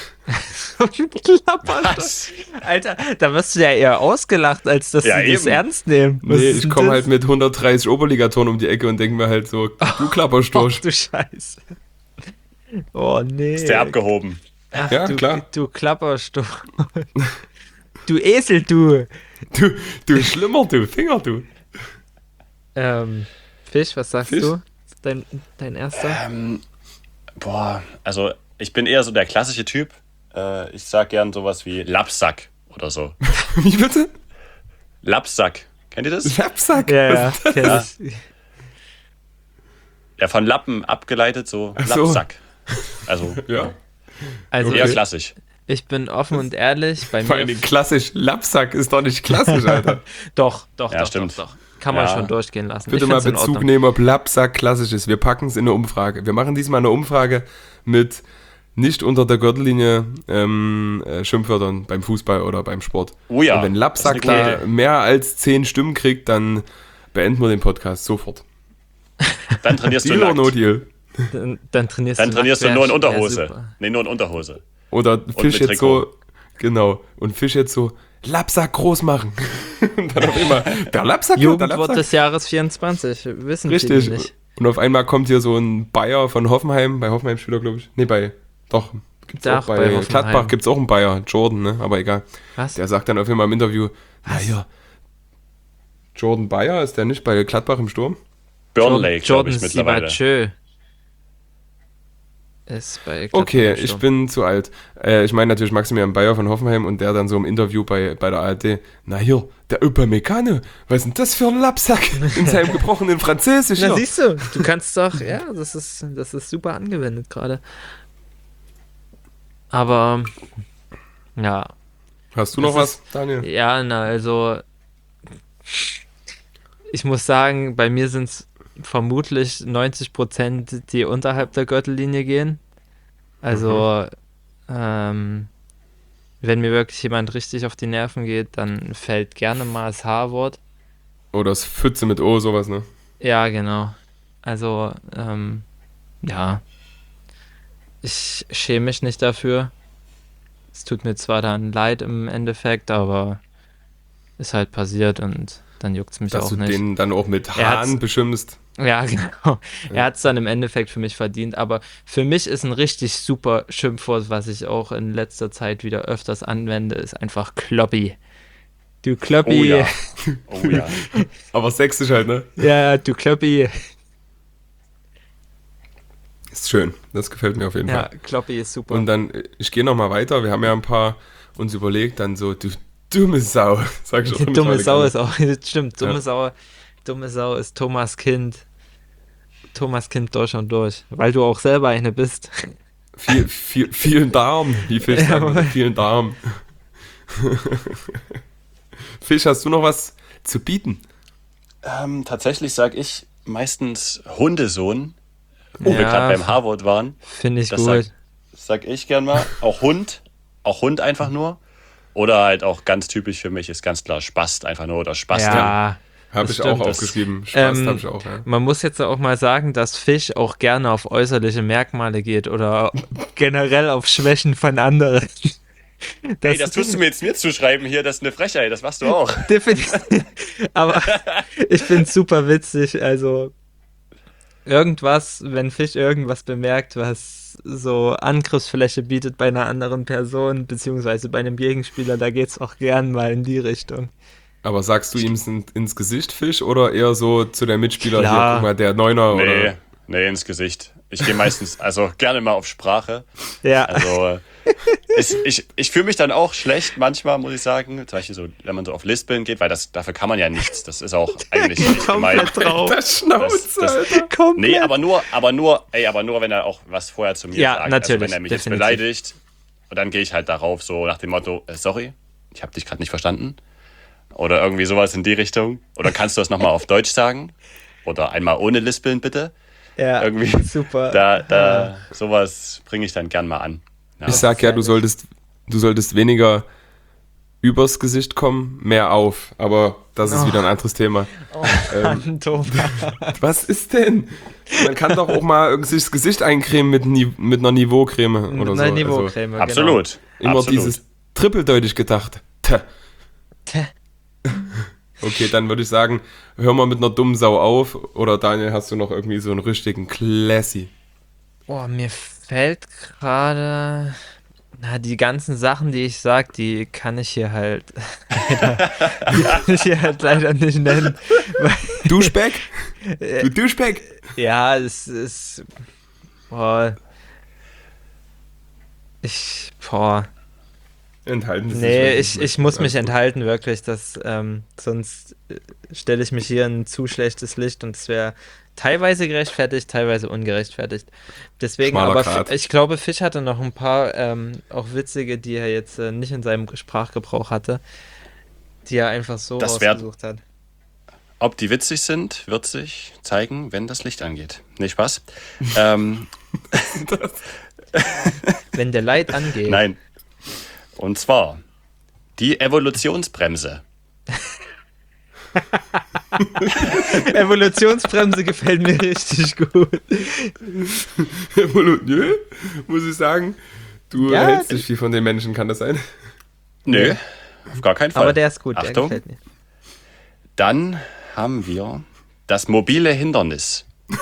Was? Alter, da wirst du ja eher ausgelacht, als dass Ja, sie das eben. ernst nehmen. Was Nee, ist ich denn komme das? halt mit hundertdreißig Oberligatoren um die Ecke und denke mir halt so, du Ach Klapperstorch. du Scheiße. Oh nee. Ist der abgehoben? Ach, Ja, du, klar. Du Klapperstorch. Du Esel, du. Du, du Schlimmer, du Finger, du. Ähm, Fisch, was sagst Fisch? du? Dein, dein erster? Ähm, boah, also ich bin eher so der klassische Typ. Äh, ich sag gern sowas wie Lapsack oder so. Wie bitte? Lapsack. Kennt ihr das? Lapsack? Ja, ja, Was ist das? kenn ich. Ja, von Lappen abgeleitet, so Ach so. Lapsack. Also Ja. Also eher Okay. klassisch. ich bin offen und ehrlich, bei Vor mir... allen Dingen klassisch, Lapsack ist doch nicht klassisch, Alter. Doch, doch, Ja, doch, stimmt. doch, doch. Kann man Ja. schon durchgehen lassen. Bitte Ich mal find's in Bezug Ordnung. nehmen, ob Lapsack klassisch ist. Wir packen es in eine Umfrage. Wir machen diesmal eine Umfrage mit nicht unter der Gürtellinie ähm, äh, Schimpfwörtern beim Fußball oder beim Sport. Oh ja, Und wenn das ist Lapsack eine gute da Idee. mehr als zehn Stimmen kriegt, dann beenden wir den Podcast sofort. Dann trainierst du Deal or nackt. no deal? Dann, dann trainierst Dann du trainierst du nackt, nur in wär- wär Unterhose. super. Nee, nur in Unterhose. Oder Fisch mit jetzt so, genau, und Fisch jetzt so, Lapsack groß machen. Und dann auf immer, der Lapsack, ja, der Jugendwort Lapsack. des Jahres vierundzwanzig, wissen Richtig. viele nicht. Und auf einmal kommt hier so ein Bayer von Hoffenheim, bei Hoffenheim Spieler, glaube ich. Nee, bei, doch, gibt's Doch, auch bei, bei Hoffenheim. Gladbach gibt's auch einen Bayer, Jordan, ne, aber egal. Was? Der sagt dann auf einmal im Interview, na ja, Jordan Bayer, ist der nicht bei Gladbach im Sturm? Burnley, glaube Jordan ich, mittlerweile. Sivacö ist bei Gladbach Okay, im ich Sturm. bin zu alt. Äh, ich meine natürlich Maximilian Bayer von Hoffenheim und der dann so im Interview bei, bei der A R D, na hier, der Upamecano, was ist denn das für ein Lapsack in seinem gebrochenen Französisch? Na hier? siehst du, du kannst doch, ja, das ist, das ist super angewendet gerade. Aber, ja, Hast du noch Das was, Daniel? ja, na, also, ich muss sagen, bei mir sind es vermutlich neunzig Prozent, die unterhalb der Gürtellinie gehen. Also, ähm, wenn mir wirklich jemand richtig auf die Nerven geht, dann fällt gerne mal das H-Wort. Oder das Pfütze mit O, sowas, ne? Ja, genau. Also, ähm, ja. Ich schäme mich nicht dafür. Es tut mir zwar dann leid im Endeffekt, aber ist halt passiert und dann juckt es mich Dass auch du nicht. den dann auch mit Er hat's- Hahn beschimpfst. Ja, genau. Er hat es dann im Endeffekt für mich verdient, aber für mich ist ein richtig super Schimpfwort, was ich auch in letzter Zeit wieder öfters anwende, ist einfach Kloppi. Du Kloppi. Oh ja. Oh ja. Aber sächsisch halt, ne? Ja, du Kloppi. Ist schön. Das gefällt mir auf jeden Ja, Fall. Kloppi ist super. Und dann, äh, ich gehe nochmal weiter. Wir haben ja ein paar uns überlegt, dann so, du dumme Sau, sag ich auch Die dumme Sau gerne. ist auch, stimmt, dumme Ja. Sau, dumme Sau ist Thomas Kind. Thomas Kind durch und durch, weil du auch selber eine bist. Viel, viel, vielen Darm, wie Fisch sagen würde. Vielen Darm. Fisch, hast du noch was zu bieten? Ähm, tatsächlich sage ich meistens Hundesohn, wo wir Ja. gerade beim H-Wort waren. Finde ich Das gut. sag, sag ich gern mal. Auch Hund. Auch Hund einfach nur. Oder halt auch ganz typisch für mich ist ganz klar Spast einfach nur oder Spasti. Ja, Habe Das ich stimmt, auch das- aufgeschrieben. Spaß Ähm, habe ich auch, ja. man muss jetzt auch mal sagen, dass Fisch auch gerne auf äußerliche Merkmale geht oder generell auf Schwächen von anderen. Ey, das tust du mir jetzt mir zuschreiben hier, das ist eine Frechheit, das machst du auch. Definitiv. Aber ich finde es super witzig. Also irgendwas, wenn Fisch irgendwas bemerkt, was so Angriffsfläche bietet bei einer anderen Person, beziehungsweise bei einem Gegenspieler, da geht es auch gern mal in die Richtung. Aber sagst du ihm in, ins Gesicht, Fisch, oder eher so zu der Mitspieler, hier, Klar. guck mal, der Neuner, Nee, oder? nee, ins Gesicht. Ich gehe meistens, also gerne mal auf Sprache. Ja, Also ich, ich, ich fühle mich dann auch schlecht manchmal, muss ich sagen. Zum Beispiel so, wenn man so auf Lispeln geht, weil das, dafür kann man ja nichts. Das ist auch eigentlich nicht gemeint. komplett drauf. Das Schnauze, Das- das- Alter. Komplett. Nee, aber nur, aber nur, ey, aber nur, wenn er auch was vorher zu mir Ja, sagt. natürlich, Also wenn er mich jetzt definitiv. beleidigt und dann gehe ich halt darauf so nach dem Motto, äh, sorry, ich habe dich gerade nicht verstanden. Oder irgendwie sowas in die Richtung. Oder kannst du das nochmal auf Deutsch sagen? Oder einmal ohne Lispeln bitte. Ja, Irgendwie. super. Da, da, sowas bringe ich dann gern mal an. Ja. Ich sag ja, du solltest, du solltest weniger übers Gesicht kommen, mehr auf. Aber das ist Oh. wieder ein anderes Thema. Mann, Thomas. Was ist denn? Man kann doch auch mal irgendwie sich das Gesicht eincremen mit, Ni mit einer Niveaucreme oder so. Nein, Also Niveaucreme, genau. Absolut. immer absolut. dieses trippeldeutig gedacht. Tö. Tö. Okay, dann würde ich sagen, hör mal mit einer dummen Sau auf. Oder Daniel, hast du noch irgendwie so einen richtigen Classy? Boah, mir fällt gerade. Na, die ganzen Sachen, die ich sag, die kann ich hier halt. leider, die kann ich hier halt leider nicht nennen. Weil, Duschback? Du Duschback? ja, es ist. Boah. Ich. Boah. Enthalten Sie sich, Nee, wenn ich, Sie ich muss möchten. mich Alles gut. enthalten, wirklich. Das, ähm, sonst äh, stelle ich mich hier in ein zu schlechtes Licht und es wäre teilweise gerechtfertigt, teilweise ungerechtfertigt. Deswegen, Schmaler aber Grat. F- ich glaube, Fisch hatte noch ein paar ähm, auch witzige, die er jetzt äh, nicht in seinem Sprachgebrauch hatte, die er einfach so Das wär- rausgesucht hat. Ob die witzig sind, wird sich zeigen, wenn das Licht angeht. Nee, Spaß. ähm, Wenn der Light angeht. nein. Und zwar die Evolutionsbremse. Evolutionsbremse gefällt mir richtig gut. Nö, muss ich sagen. Du Ja, hältst nicht viel von den Menschen, kann das sein? Nö, auf gar keinen Fall. Aber der ist gut, der Achtung, gefällt mir. dann haben wir das mobile Hindernis.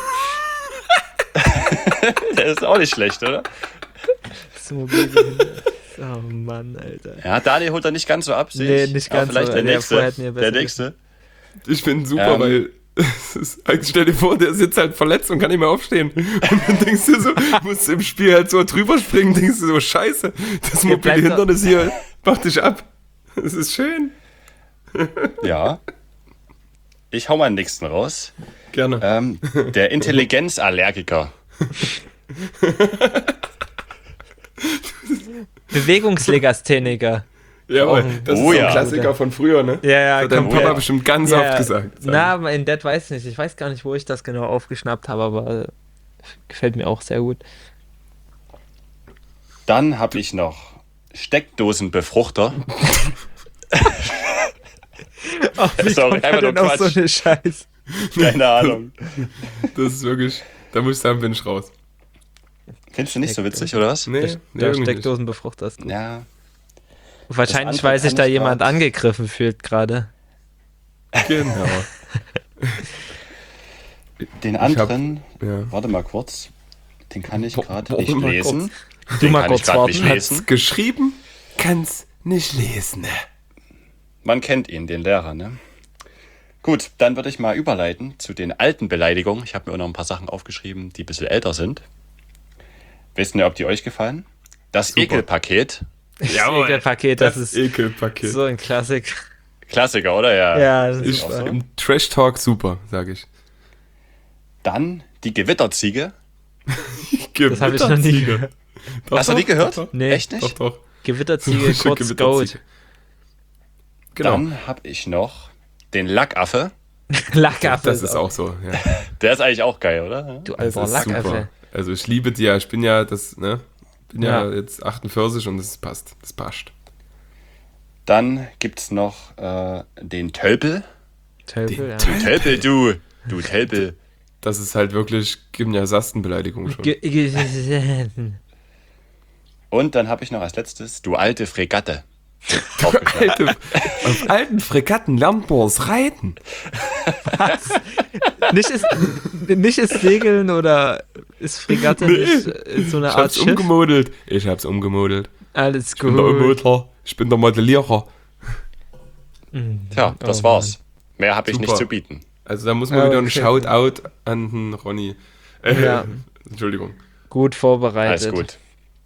Der ist auch nicht schlecht, oder? Das mobile Hindernis. Oh Mann, Alter. Ja, Daniel holt er nicht ganz so ab, sehe Nee, ich. nicht Aber ganz vielleicht so, der der nächste. vorher hat mir besser Der nächste. Ich finde super, Ähm. weil es ist, eigentlich stell dir vor, der sitzt halt verletzt und kann nicht mehr aufstehen. Und dann denkst du so, musst du im Spiel halt so drüber springen, denkst du so, scheiße, das mobile bleibt doch- Hindernis hier macht dich ab. Das ist schön. Ja. Ich hau mal den nächsten raus. Gerne. Ähm, der Intelligenzallergiker. Bewegungslegastheniker. Jawohl, oh, das oh ist so ja. ein Klassiker von früher, ne? Ja, ja, Das hat dein komplett. Papa bestimmt ganz Ja, oft gesagt. Na, aber in Dead weiß ich nicht. Ich weiß gar nicht, wo ich das genau aufgeschnappt habe, aber äh, gefällt mir auch sehr gut. Dann habe ich noch Steckdosenbefruchter. Oh, wie Ist auch kommt einfach man denn nur auf so Quatsch. eine Scheiß? Keine Ahnung. Das ist wirklich, da muss ich sagen, bin ich raus. Findest du nicht so witzig, oder was? Nee, Der, nee der irgendwie nicht. Steckdosenbefruchter ist gut. Ja. Wahrscheinlich, andere weil sich kann da ich jemand grad- angegriffen fühlt gerade. Genau. Den hab- anderen, Ja. warte mal kurz, den kann ich Bo- gerade bo- nicht mal lesen. Du Den mal kann ich kurz gerade warten. nicht Hat's lesen. geschrieben, kann's nicht lesen. Man kennt ihn, den Lehrer, ne? Gut, dann würde ich mal überleiten zu den alten Beleidigungen. Ich habe mir auch noch ein paar Sachen aufgeschrieben, die ein bisschen älter sind. Wisst ihr, ob die euch gefallen? Das Super. Ekelpaket. Das Ekelpaket, das, das ist Ekelpaket. so ein Klassik. Klassiker, oder? Ja. Ja, das ist Ist auch super. so. im Trash-Talk super, sage ich. Dann die Gewitterziege. Das habe ich noch nie Gewitterziege. gehört. Doch, Hast du doch, nie gehört? Doch, doch. Nee. Echt nicht? Doch, doch. Gewitterziege, kurz Gewitterziege. Goat. Genau. Dann habe ich noch den Lackaffe. Lackaffe. Das ist auch so, ja. Der ist eigentlich auch geil, oder? Du Das alter ist Lackaffe. super. Also ich liebe die ja, ich bin ja das, ne? Bin ja, Ja. jetzt achtundvierzig und das passt. Das passt. Dann gibt es noch äh, den Tölpel. Tölpel, ja. Du Tölpel, du. Du Tölpel. Das ist halt wirklich Gymnasiastenbeleidigung schon. Ge- ge- Und dann habe ich noch als letztes, du alte Fregatte. Aufgeschrieben. Alte, auf alten Fregatten Lamborghs reiten. nicht, ist, nicht ist Segeln oder ist Fregatte Nee. nicht äh, so eine Ich Art hab's Schiff? umgemodelt. Ich hab's umgemodelt. Alles Ich bin der gut. Ummodeler. Ich bin der Modellierer. Tja, das Oh, war's. Mehr habe ich Super. nicht zu bieten. Also da muss man Ja, wieder ein okay. Shoutout an den Ronny. Äh, Ja. Entschuldigung. Gut vorbereitet. Alles gut.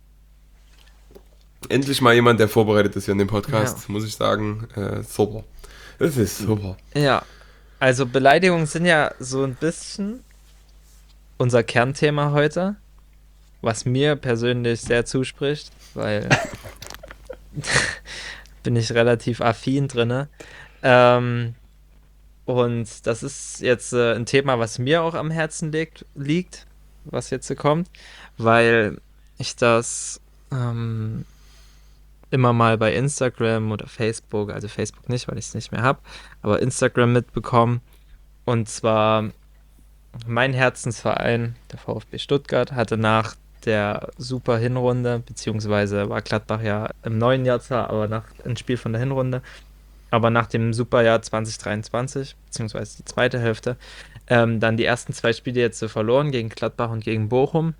Endlich mal jemand, der vorbereitet ist hier in dem Podcast, muss ich sagen. Äh, super. Das ist super. Ja, also Beleidigungen sind ja so ein bisschen unser Kernthema heute, was mir persönlich sehr zuspricht, weil bin ich relativ affin drinne. Ähm, und das ist jetzt äh, ein Thema, was mir auch am Herzen liegt, liegt was jetzt so kommt, weil ich das ähm, immer mal bei Instagram oder Facebook, also Facebook nicht, weil ich es nicht mehr habe, aber Instagram mitbekommen. Und zwar mein Herzensverein, der VfB Stuttgart, hatte nach der super Hinrunde, beziehungsweise war Gladbach ja im neuen Jahr zwar, aber nach ein Spiel von der Hinrunde, aber nach dem Superjahr zwanzig dreiundzwanzig, beziehungsweise die zweite Hälfte, ähm, dann die ersten zwei Spiele jetzt so verloren, gegen Gladbach und gegen Bochum.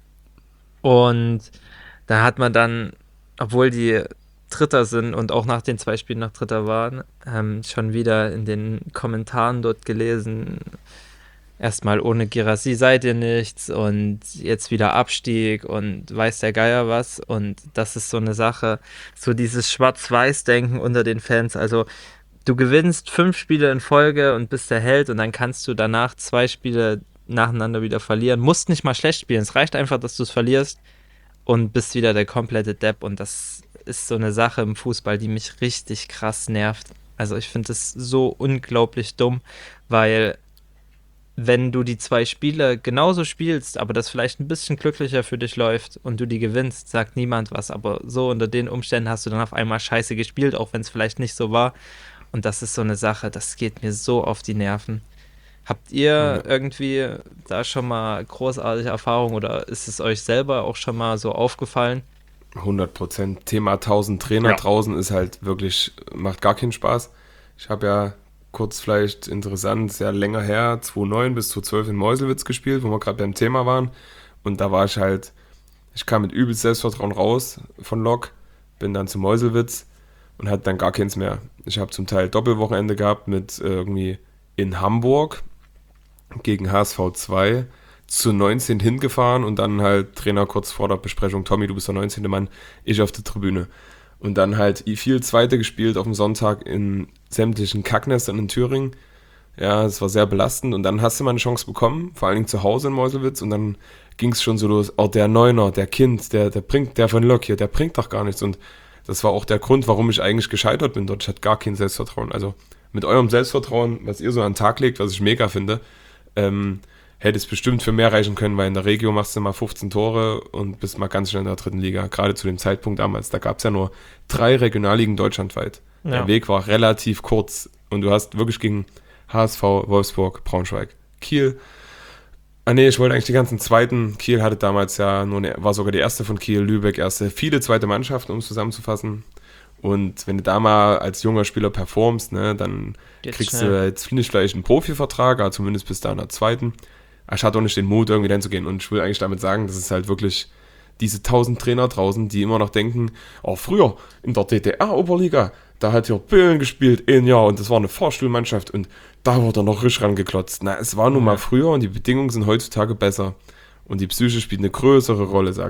Und da hat man dann, obwohl die Dritter sind und auch nach den zwei Spielen noch Dritter waren, ähm, schon wieder in den Kommentaren dort gelesen, erstmal ohne Girassi seid ihr nichts und jetzt wieder Abstieg und weiß der Geier was. Und das ist so eine Sache, so dieses Schwarz-Weiß-Denken unter den Fans. Also du gewinnst fünf Spiele in Folge und bist der Held und dann kannst du danach zwei Spiele nacheinander wieder verlieren. Musst nicht mal schlecht spielen, es reicht einfach, dass du es verlierst und bist wieder der komplette Depp. Und das ist so eine Sache im Fußball, die mich richtig krass nervt. Also ich finde es so unglaublich dumm, weil wenn du die zwei Spiele genauso spielst, aber das vielleicht ein bisschen glücklicher für dich läuft und du die gewinnst, sagt niemand was. Aber so unter den Umständen hast du dann auf einmal scheiße gespielt, auch wenn es vielleicht nicht so war. Und das ist so eine Sache, das geht mir so auf die Nerven. Habt ihr Ja. irgendwie da schon mal großartige Erfahrungen oder ist es euch selber auch schon mal so aufgefallen? hundert Prozent. Thema tausend Trainer Ja. draußen ist halt wirklich, macht gar keinen Spaß. Ich habe ja kurz vielleicht interessant, sehr länger her, zweitausendneun bis zweitausendzwölf in Meuselwitz gespielt, wo wir gerade beim Thema waren. Und da war ich halt, ich kam mit übelst Selbstvertrauen raus von Lok, bin dann zu Meuselwitz und hatte dann gar keins mehr. Ich habe zum Teil Doppelwochenende gehabt mit äh, irgendwie in Hamburg gegen H S V zwei zu neunzehn hingefahren und dann halt Trainer kurz vor der Besprechung, Tommy, du bist der neunzehnte Mann, ich auf der Tribüne. Und dann halt viel Zweite gespielt auf dem Sonntag in sämtlichen Kacknestern in Thüringen. Ja, es war sehr belastend und dann hast du mal eine Chance bekommen, vor allen Dingen zu Hause in Meuselwitz und dann ging es schon so los, oh, der Neuner, der Kind, der, der bringt, der von Lok hier, der bringt doch gar nichts und das war auch der Grund, warum ich eigentlich gescheitert bin dort. Ich hatte gar kein Selbstvertrauen. Also mit eurem Selbstvertrauen, was ihr so an den Tag legt, was ich mega finde, ähm, hätte es bestimmt für mehr reichen können, weil in der Regio machst du mal fünfzehn Tore und bist mal ganz schnell in der dritten Liga. Gerade zu dem Zeitpunkt damals, da gab es ja nur drei Regionalligen deutschlandweit. Ja. Der Weg war relativ kurz und du hast wirklich gegen H S V, Wolfsburg, Braunschweig, Kiel. Ah nee, ich wollte eigentlich die ganzen zweiten. Kiel hatte damals ja nur eine, war sogar die erste von Kiel, Lübeck erste, viele zweite Mannschaften, um es zusammenzufassen. Und wenn du da mal als junger Spieler performst, ne, dann Geht's kriegst schnell. du jetzt nicht vielleicht einen Profivertrag, aber zumindest bis da in der zweiten. Aber ich hatte auch nicht den Mut, irgendwie dahin zu gehen. Und ich will eigentlich damit sagen, dass es halt wirklich diese tausend Trainer draußen, die immer noch denken, oh, früher in der D D R-Oberliga, da hat hier Böhlen gespielt, ein Jahr, und das war eine Fahrstuhlmannschaft und da wurde er noch richtig rangeklotzt. Na, es war nun mal früher und die Bedingungen sind heutzutage besser. Und die Psyche spielt eine größere Rolle, sage ich.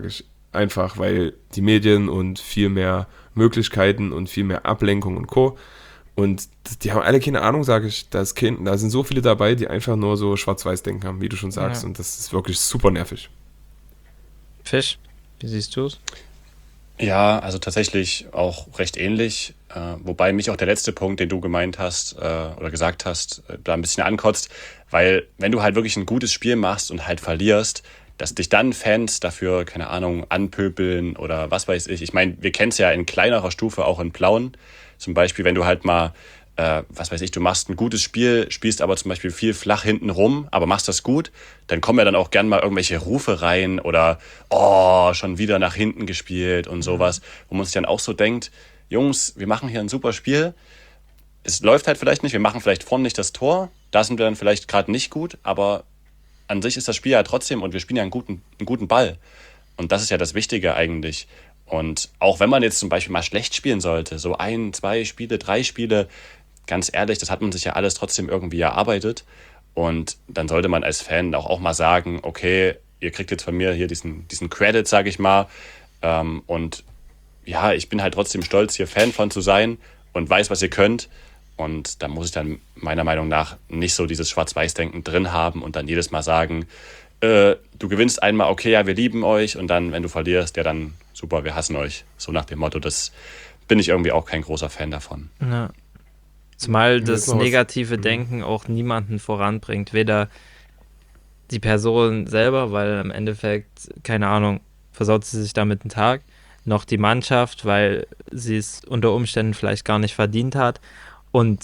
einfach, weil die Medien und viel mehr Möglichkeiten und viel mehr Ablenkung und Co. Und die haben alle keine Ahnung, sage ich. Da, ist kein, da sind so viele dabei, die einfach nur so Schwarz-Weiß-Denken haben, wie du schon sagst. Ja. Und das ist wirklich super nervig. Fisch, wie siehst du es? Ja, also tatsächlich auch recht ähnlich, äh, wobei mich auch der letzte Punkt, den du gemeint hast äh, oder gesagt hast, äh, da ein bisschen ankotzt, weil wenn du halt wirklich ein gutes Spiel machst und halt verlierst, dass dich dann Fans dafür, keine Ahnung, anpöbeln oder was weiß ich. Ich meine, wir kennen es ja in kleinerer Stufe auch in Plauen. Zum Beispiel, wenn du halt mal, äh, was weiß ich, du machst ein gutes Spiel, spielst aber zum Beispiel viel flach hinten rum, aber machst das gut, dann kommen ja dann auch gern mal irgendwelche Rufe rein oder, oh, schon wieder nach hinten gespielt und sowas, wo man sich dann auch so denkt, Jungs, wir machen hier ein super Spiel, es läuft halt vielleicht nicht, wir machen vielleicht vorne nicht das Tor, da sind wir dann vielleicht gerade nicht gut, aber an sich ist das Spiel ja trotzdem und wir spielen ja einen guten, einen guten Ball. Und das ist ja das Wichtige eigentlich. Und auch wenn man jetzt zum Beispiel mal schlecht spielen sollte, so ein, zwei Spiele, drei Spiele, ganz ehrlich, das hat man sich ja alles trotzdem irgendwie erarbeitet. Und dann sollte man als Fan auch, auch mal sagen, okay, ihr kriegt jetzt von mir hier diesen, diesen Credit, sage ich mal. Ähm, und ja, ich bin halt trotzdem stolz, hier Fan von zu sein und weiß, was ihr könnt. Und da muss ich dann meiner Meinung nach nicht so dieses Schwarz-Weiß-Denken drin haben und dann jedes Mal sagen, äh, du gewinnst einmal, okay, ja, wir lieben euch. Und dann, wenn du verlierst, ja, dann super, wir hassen euch. So nach dem Motto, das bin ich irgendwie auch kein großer Fan davon. Ja. Zumal das Jetzt noch was- negative Denken auch niemanden voranbringt. Weder die Person selber, weil im Endeffekt, keine Ahnung, versaut sie sich damit einen Tag, noch die Mannschaft, weil sie es unter Umständen vielleicht gar nicht verdient hat. Und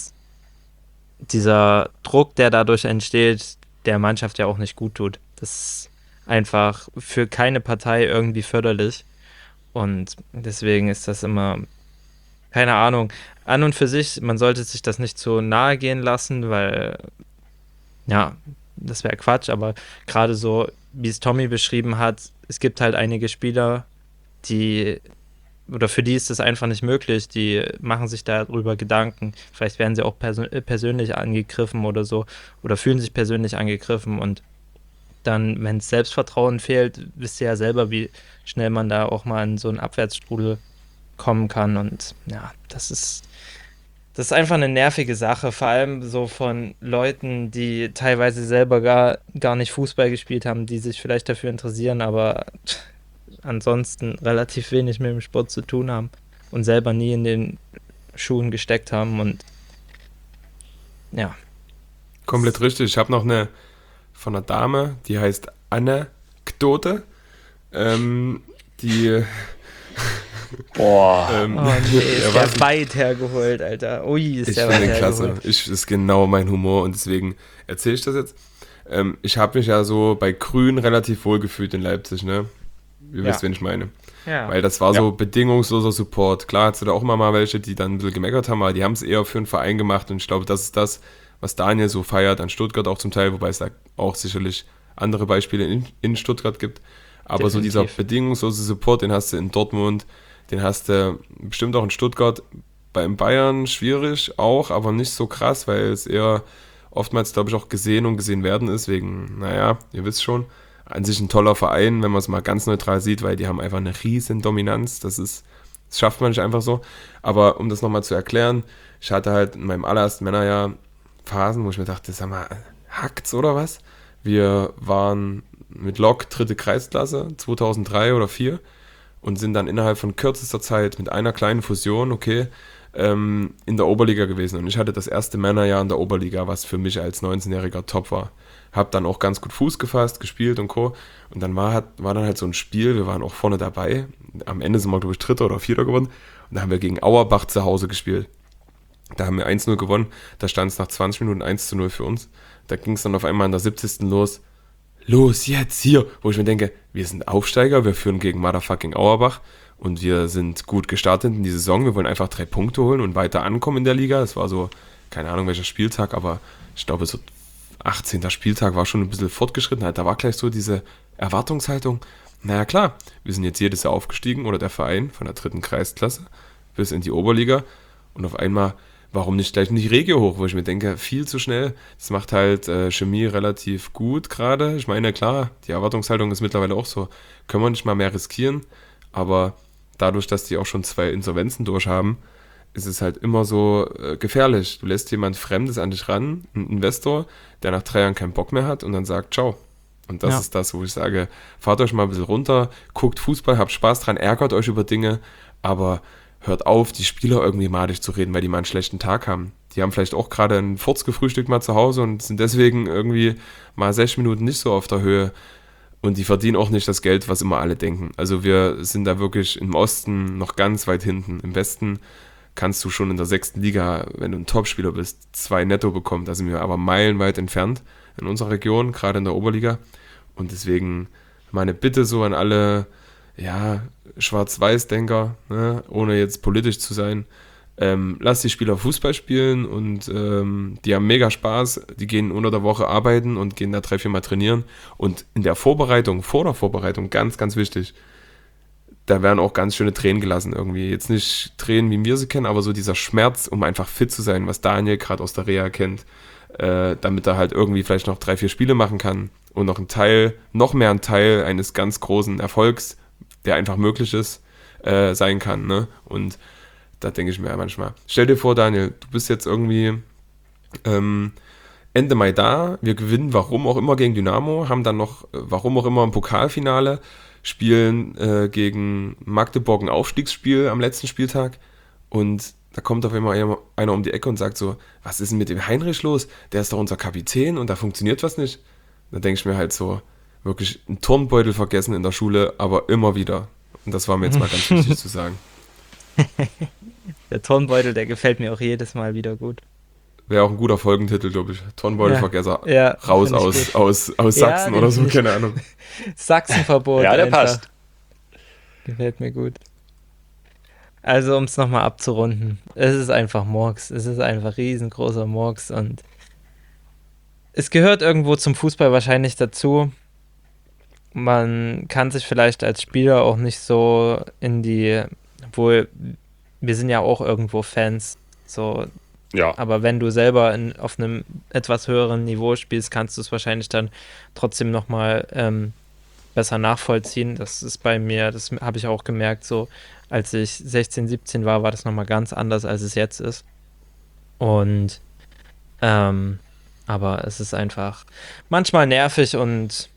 dieser Druck, der dadurch entsteht, der Mannschaft ja auch nicht gut tut. Das ist einfach für keine Partei irgendwie förderlich. Und deswegen ist das immer, keine Ahnung, an und für sich, man sollte sich das nicht so nahe gehen lassen, weil, ja, das wäre Quatsch, aber gerade so, wie es Tommy beschrieben hat, es gibt halt einige Spieler, die, oder für die ist das einfach nicht möglich, die machen sich darüber Gedanken, vielleicht werden sie auch perso- äh, persönlich angegriffen oder so, oder fühlen sich persönlich angegriffen und dann, wenn es Selbstvertrauen fehlt, wisst ihr ja selber, wie schnell man da auch mal in so einen Abwärtsstrudel kommen kann und ja, das ist das ist einfach eine nervige Sache, vor allem so von Leuten, die teilweise selber gar, gar nicht Fußball gespielt haben, die sich vielleicht dafür interessieren, aber ansonsten relativ wenig mit dem Sport zu tun haben und selber nie in den Schuhen gesteckt haben und ja. Komplett richtig. Ich habe noch eine von einer Dame, die heißt Anekdote. Ähm, die Boah, ähm, Oh nee, ist ja, der was- weit hergeholt, Alter. Ui, ist ich der finde weit den klasse. hergeholt. Ich, das ist genau mein Humor und deswegen erzähle ich das jetzt. Ähm, ich habe mich ja so bei Grün relativ wohl gefühlt in Leipzig, ne? Ihr Ja. wisst, wen ich meine. Ja. Weil das war Ja. so bedingungsloser Support. Klar, hast du da auch immer mal welche, die dann ein bisschen gemeckert haben, aber die haben es eher für einen Verein gemacht und ich glaube, das ist das, was Daniel so feiert an Stuttgart auch zum Teil, wobei es da auch sicherlich andere Beispiele in, in Stuttgart gibt. Aber so dieser Definitiv. bedingungslose Support, den hast du in Dortmund, den hast du bestimmt auch in Stuttgart, beim Bayern schwierig auch, aber nicht so krass, weil es eher oftmals, glaube ich, auch gesehen und gesehen werden ist, wegen, naja, ihr wisst schon, an sich ein toller Verein, wenn man es mal ganz neutral sieht, weil die haben einfach eine riesen Dominanz, das ist, das schafft man nicht einfach so, aber um das nochmal zu erklären, ich hatte halt in meinem allerersten Männerjahr Phasen, wo ich mir dachte, sag mal, hackt's oder was? Wir waren mit Lok dritte Kreisklasse, zweitausenddrei oder vier und sind dann innerhalb von kürzester Zeit mit einer kleinen Fusion, okay, ähm, in der Oberliga gewesen. Und ich hatte das erste Männerjahr in der Oberliga, was für mich als neunzehnjähriger top war. Hab dann auch ganz gut Fuß gefasst, gespielt und Co. Und dann war, hat, war dann halt so ein Spiel, wir waren auch vorne dabei. Am Ende sind wir, glaube ich, Dritter oder Vierter geworden. Und da haben wir gegen Auerbach zu Hause gespielt. Da haben wir eins null gewonnen. Da stand es nach zwanzig Minuten eins zu null für uns. Da ging es dann auf einmal in der siebzigsten los. Los, jetzt, hier. Wo ich mir denke, wir sind Aufsteiger, wir führen gegen Motherfucking Auerbach und wir sind gut gestartet in die Saison. Wir wollen einfach drei Punkte holen und weiter ankommen in der Liga. Es war so, keine Ahnung welcher Spieltag, aber ich glaube so achtzehnter Spieltag war schon ein bisschen fortgeschritten. Da war gleich so diese Erwartungshaltung. Naja klar, wir sind jetzt jedes Jahr aufgestiegen oder der Verein von der dritten Kreisklasse bis in die Oberliga und auf einmal warum nicht gleich in die Regio hoch, wo ich mir denke, viel zu schnell. Das macht halt äh, Chemie relativ gut gerade. Ich meine, klar, die Erwartungshaltung ist mittlerweile auch so, können wir nicht mal mehr riskieren, aber dadurch, dass die auch schon zwei Insolvenzen durchhaben, ist es halt immer so äh, gefährlich. Du lässt jemand Fremdes an dich ran, einen Investor, der nach drei Jahren keinen Bock mehr hat und dann sagt, ciao. Und das Ja. ist das, wo ich sage, fahrt euch mal ein bisschen runter, guckt Fußball, habt Spaß dran, ärgert euch über Dinge, aber hört auf, die Spieler irgendwie madig zu reden, weil die mal einen schlechten Tag haben. Die haben vielleicht auch gerade einen Furz gefrühstückt mal zu Hause und sind deswegen irgendwie mal sechs Minuten nicht so auf der Höhe. Und die verdienen auch nicht das Geld, was immer alle denken. Also wir sind da wirklich im Osten noch ganz weit hinten. Im Westen kannst du schon in der sechsten Liga, wenn du ein Topspieler bist, zwei netto bekommen. Da sind wir aber meilenweit entfernt in unserer Region, gerade in der Oberliga. Und deswegen meine Bitte so an alle, ja, Schwarz-Weiß-Denker, ne, ohne jetzt politisch zu sein, ähm, lass die Spieler Fußball spielen und ähm, die haben mega Spaß, die gehen unter der Woche arbeiten und gehen da drei, vier Mal trainieren und in der Vorbereitung, vor der Vorbereitung, ganz, ganz wichtig, da werden auch ganz schöne Tränen gelassen irgendwie, jetzt nicht Tränen, wie wir sie kennen, aber so dieser Schmerz, um einfach fit zu sein, was Daniel gerade aus der Reha kennt, äh, damit er halt irgendwie vielleicht noch drei, vier Spiele machen kann und noch ein Teil, noch mehr ein Teil eines ganz großen Erfolgs, der einfach möglich ist, äh, sein kann, ne? Und da denke ich mir manchmal, stell dir vor, Daniel, du bist jetzt irgendwie ähm, Ende Mai da, wir gewinnen, warum auch immer, gegen Dynamo, haben dann noch, äh, warum auch immer, ein Pokalfinale, spielen äh, gegen Magdeburg ein Aufstiegsspiel am letzten Spieltag und da kommt auf einmal einer- einer um die Ecke und sagt so, was ist denn mit dem Heinrich los? Der ist doch unser Kapitän und da funktioniert was nicht. Da denke ich mir halt so, wirklich einen Turnbeutel vergessen in der Schule, aber immer wieder. Und das war mir jetzt mal ganz wichtig zu sagen. Der Turnbeutel, der gefällt mir auch jedes Mal wieder gut. Wäre auch ein guter Folgentitel, glaube ich. Turnbeutelvergesser Ja, raus find ich aus, gut. aus, aus Ja, Sachsen den oder so, find ich- keine Ahnung. Sachsenverbot. Ja, der einfach. passt. Gefällt mir gut. Also, um es nochmal abzurunden. Es ist einfach Murks. Es ist einfach riesengroßer Murks und es gehört irgendwo zum Fußball wahrscheinlich dazu. Man kann sich vielleicht als Spieler auch nicht so in die, obwohl wir sind ja auch irgendwo Fans, so, Ja, aber wenn du selber in, auf einem etwas höheren Niveau spielst, kannst du es wahrscheinlich dann trotzdem nochmal ähm, besser nachvollziehen. Das ist bei mir, das habe ich auch gemerkt, so als ich sechzehn, siebzehn war, war das nochmal ganz anders, als es jetzt ist. Und ähm, aber es ist einfach manchmal nervig und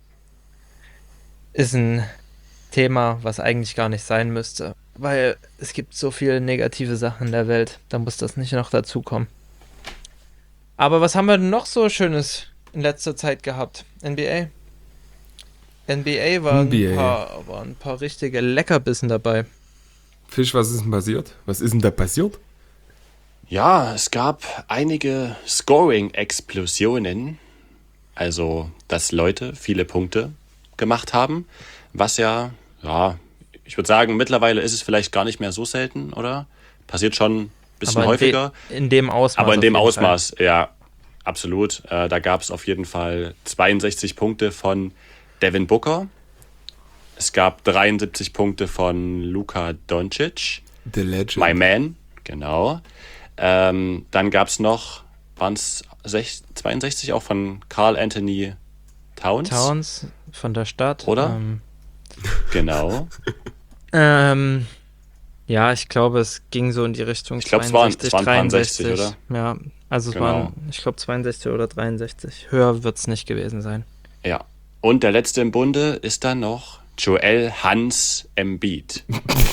ist ein Thema, was eigentlich gar nicht sein müsste, weil es gibt so viele negative Sachen in der Welt, da muss das nicht noch dazukommen. Aber was haben wir denn noch so Schönes in letzter Zeit gehabt? N B A? N B A waren, N B A. Ein, paar, waren ein paar richtige Leckerbissen dabei. Fisch, was ist denn passiert? Was ist denn da passiert? Ja, es gab einige Scoring-Explosionen. Also, dass Leute viele Punkte gemacht haben. Was ja, ja, ich würde sagen, mittlerweile ist es vielleicht gar nicht mehr so selten, oder? Passiert schon ein bisschen Aber in häufiger. De, in dem Ausmaß. Aber in auf dem jeden Ausmaß, ja, absolut. Äh, da gab es auf jeden Fall zweiundsechzig Punkte von Devin Booker. Es gab dreiundsiebzig Punkte von Luka Doncic. The Legend. My Man, genau. Ähm, dann gab es noch, waren es zweiundsechzig auch von Carl Anthony Towns? Fall. Towns von der Stadt. Oder? Ähm, Genau. ähm, ja, ich glaube, es ging so in die Richtung Ich glaube, es waren- es zweiundsechzig, waren dreiundsechzig, dreiundsechzig. Ja, also es Genau. waren, ich glaube, zweiundsechzig oder dreiundsechzig. Höher wird es nicht gewesen sein. Ja. Und der letzte im Bunde ist dann noch Joel Hans Embiid.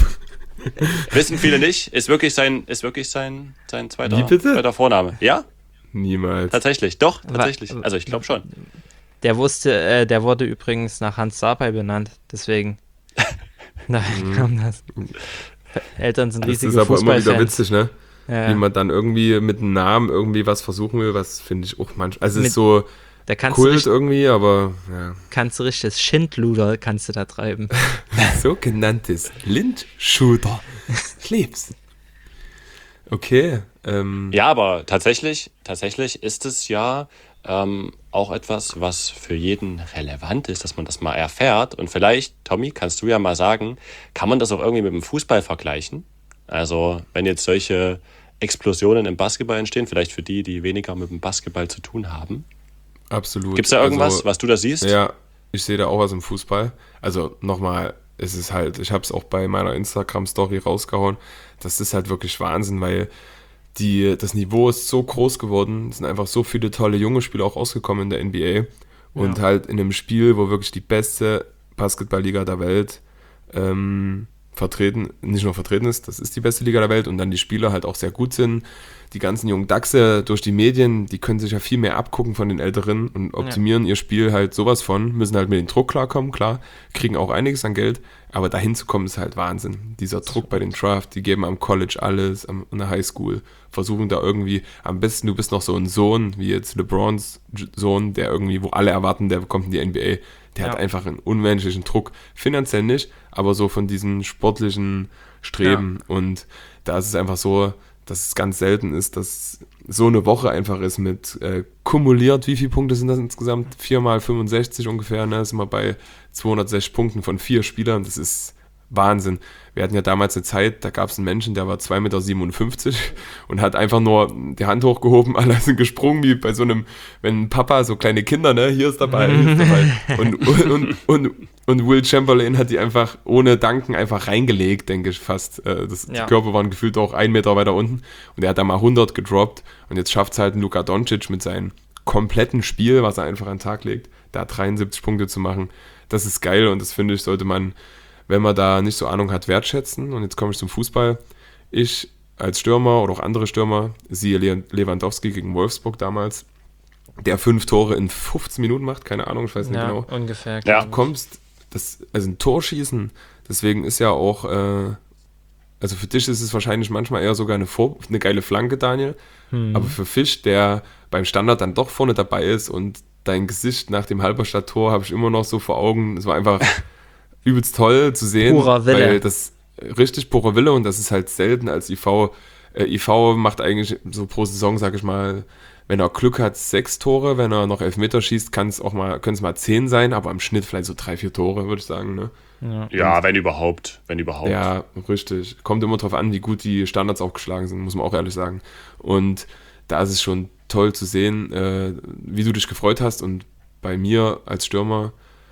Wissen viele nicht, ist wirklich sein, ist wirklich sein, sein zweiter, Wie bitte? zweiter Vorname. Ja, Niemals. tatsächlich. Doch, Wa- tatsächlich. Also ich glaube schon. Der wusste, äh, der wurde übrigens nach Hans Sapai benannt, deswegen. Nein, kam das. Eltern sind Das riesige ist aber immer wieder Fußballfans. witzig, ne? Ja. Wie man dann irgendwie mit einem Namen irgendwie was versuchen will, was finde ich auch manchmal. Also es Mit- ist so Da kannst du, Kult richtig, irgendwie, aber ja. kannst du richtig das Schindluder kannst du da treiben. Sogenanntes Lynch-Shooter. Ich lieb's. Okay. Ähm, Ja, aber tatsächlich, tatsächlich ist es ja ähm, auch etwas, was für jeden relevant ist, dass man das mal erfährt. Und vielleicht, Tommy, kannst du ja mal sagen, kann man das auch irgendwie mit dem Fußball vergleichen? Also, wenn jetzt solche Explosionen im Basketball entstehen, vielleicht für die, die weniger mit dem Basketball zu tun haben. Absolut. Gibt es da irgendwas, also, was du da siehst? Ja, ich sehe da auch was im Fußball. Also nochmal, es ist halt, ich habe es auch bei meiner Instagram-Story rausgehauen, das ist halt wirklich Wahnsinn, weil die, das Niveau ist so groß geworden, es sind einfach so viele tolle junge Spieler auch rausgekommen in der N B A und Ja. halt in einem Spiel, wo wirklich die beste Basketballliga der Welt ähm, vertreten, nicht nur vertreten ist, das ist die beste Liga der Welt und dann die Spieler halt auch sehr gut sind. Die ganzen jungen Dachse durch die Medien, die können sich ja viel mehr abgucken von den Älteren und optimieren ihr Spiel halt sowas von, müssen halt mit dem Druck klarkommen, klar, kriegen auch einiges an Geld, aber dahin zu kommen ist halt Wahnsinn. Dieser Druck bei den Draft, die geben am College alles, am, an der Highschool, versuchen da irgendwie, am besten du bist noch so ein Sohn, wie jetzt LeBrons Sohn, der irgendwie, wo alle erwarten, der kommt in die N B A, der Ja. hat einfach einen unmenschlichen Druck, finanziell nicht, aber so von diesen sportlichen Streben und da ist es einfach so, dass es ganz selten ist, dass so eine Woche einfach ist mit äh, kumuliert, wie viele Punkte sind das insgesamt? vier mal fünfundsechzig ungefähr, ne? Sind wir bei zweihundertsechzig Punkten von vier Spielern, das ist Wahnsinn. Wir hatten ja damals eine Zeit, da gab es einen Menschen, der war zwei Meter siebenundfünfzig und hat einfach nur die Hand hochgehoben, alle sind gesprungen, wie bei so einem, wenn ein Papa, so kleine Kinder, ne, hier ist dabei, hier ist dabei. Und, und, und, und, und Will Chamberlain hat die einfach ohne Danken einfach reingelegt, denke ich fast. Äh, Das, Ja. Die Körper waren gefühlt auch einen Meter weiter unten und er hat da mal hundert gedroppt und jetzt schafft es halt ein Luka Doncic mit seinem kompletten Spiel, was er einfach an den Tag legt, da dreiundsiebzig Punkte zu machen. Das ist geil und das finde ich, sollte man, wenn man da nicht so Ahnung hat, wertschätzen. Und jetzt komme ich zum Fußball. Ich als Stürmer oder auch andere Stürmer, siehe Le- Lewandowski gegen Wolfsburg damals, der fünf Tore in fünfzehn Minuten macht, keine Ahnung, ich weiß nicht Ja, genau. ungefähr. Ja. glaub Du ich. kommst, das, also ein Tor schießen, deswegen ist ja auch, äh, also für dich ist es wahrscheinlich manchmal eher sogar eine, Vor- eine geile Flanke, Daniel, Hm. aber für Fisch, der beim Standard dann doch vorne dabei ist und dein Gesicht nach dem Halberstadt-Tor habe ich immer noch so vor Augen, es war einfach übelst toll zu sehen, Purer Wille. weil das richtig purer Wille und das ist halt selten als I V. Äh, I V macht eigentlich so pro Saison, sag ich mal, wenn er Glück hat, sechs Tore, wenn er noch Elfmeter schießt, kann es auch mal, können es mal zehn sein, aber im Schnitt vielleicht so drei, vier Tore, würde ich sagen, ne? Ja. Ja, wenn überhaupt, wenn überhaupt. Ja, richtig. Kommt immer drauf an, wie gut die Standards auch geschlagen sind, muss man auch ehrlich sagen. Und da ist es schon toll zu sehen, äh, wie du dich gefreut hast. Und bei mir als Stürmer,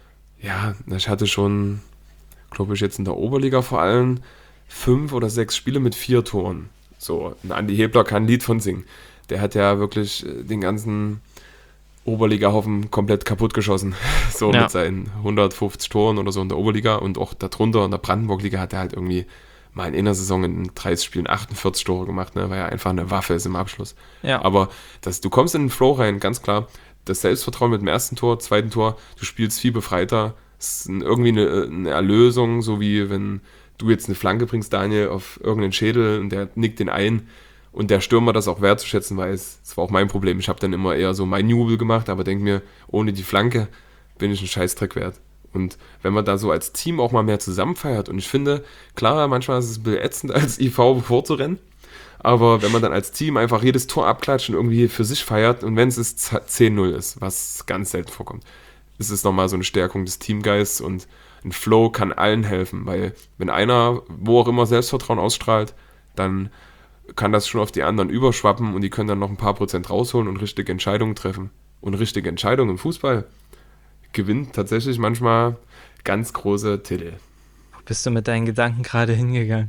ja, ich hatte schon, glaube ich, jetzt in der Oberliga vor allem fünf oder sechs Spiele mit vier Toren. So, ein Andi Hebler kann ein Lied von singen. Der hat ja wirklich äh, den ganzen Oberliga-Haufen komplett kaputt geschossen. So Ja. mit seinen hundertfünfzig Toren oder so in der Oberliga und auch darunter in der Brandenburg-Liga hat er halt irgendwie mal in einer Saison in dreißig Spielen achtundvierzig Tore gemacht, ne, weil er einfach eine Waffe ist im Abschluss. Ja. Aber das, du kommst in den Flow rein, ganz klar. Das Selbstvertrauen mit dem ersten Tor, zweiten Tor, du spielst viel befreiter. Es ist ein- irgendwie eine, eine Erlösung, so wie wenn du jetzt eine Flanke bringst, Daniel, auf irgendeinen Schädel und der nickt den ein. Und der Stürmer das auch wertzuschätzen weiß. Das war auch mein Problem. Ich habe dann immer eher so mein Jubel gemacht, aber denk mir, ohne die Flanke bin ich einen Scheißdreck wert. Und wenn man da so als Team auch mal mehr zusammenfeiert, und ich finde, klar, manchmal ist es ein bisschen ätzend, als I V vorzurennen, aber wenn man dann als Team einfach jedes Tor abklatscht und irgendwie für sich feiert, und wenn es zehn null ist, was ganz selten vorkommt, ist es nochmal so eine Stärkung des Teamgeists und ein Flow kann allen helfen, weil wenn einer, wo auch immer, Selbstvertrauen ausstrahlt, dann kann das schon auf die anderen überschwappen und die können dann noch ein paar Prozent rausholen und richtige Entscheidungen treffen. Und richtige Entscheidungen im Fußball gewinnt tatsächlich manchmal ganz große Titel. Wo bist du mit deinen Gedanken gerade hingegangen?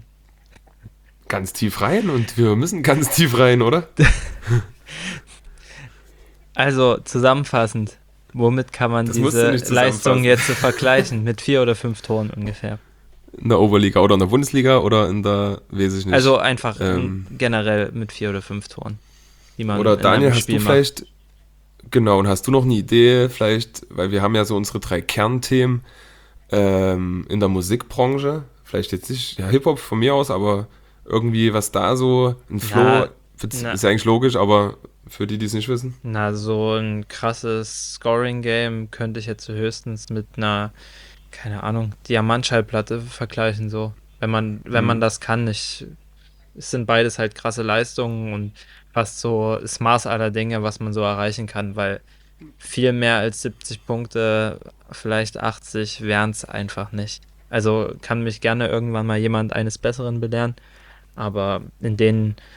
Ganz tief rein und wir müssen ganz tief rein, oder? Also zusammenfassend, womit kann man Das musst du diese nicht Leistung zusammenfassen. jetzt so vergleichen? Mit vier oder fünf Toren ungefähr. In der Oberliga oder in der Bundesliga oder in der, weiß ich nicht. Also einfach Ähm, m, generell mit vier oder fünf Toren. Die man Oder in Daniel, einem hast Spiel du macht. vielleicht, genau, und hast du noch eine Idee, vielleicht, weil wir haben ja so unsere drei Kernthemen ähm, in der Musikbranche, vielleicht jetzt nicht, ja, Hip-Hop von mir aus, aber irgendwie was da so, ein Flow, Na, ist na. ja eigentlich logisch, aber für die, die es nicht wissen. Na, so ein krasses Scoring-Game könnte ich jetzt höchstens mit einer, keine Ahnung, Diamantschallplatte vergleichen, so. Wenn man, wenn man Mhm. das kann. Ich, es sind beides halt krasse Leistungen und fast so das Maß aller Dinge, was man so erreichen kann, weil viel mehr als siebzig Punkte, vielleicht achtzig, wären es einfach nicht. Also kann mich gerne irgendwann mal jemand eines Besseren belehren, aber in den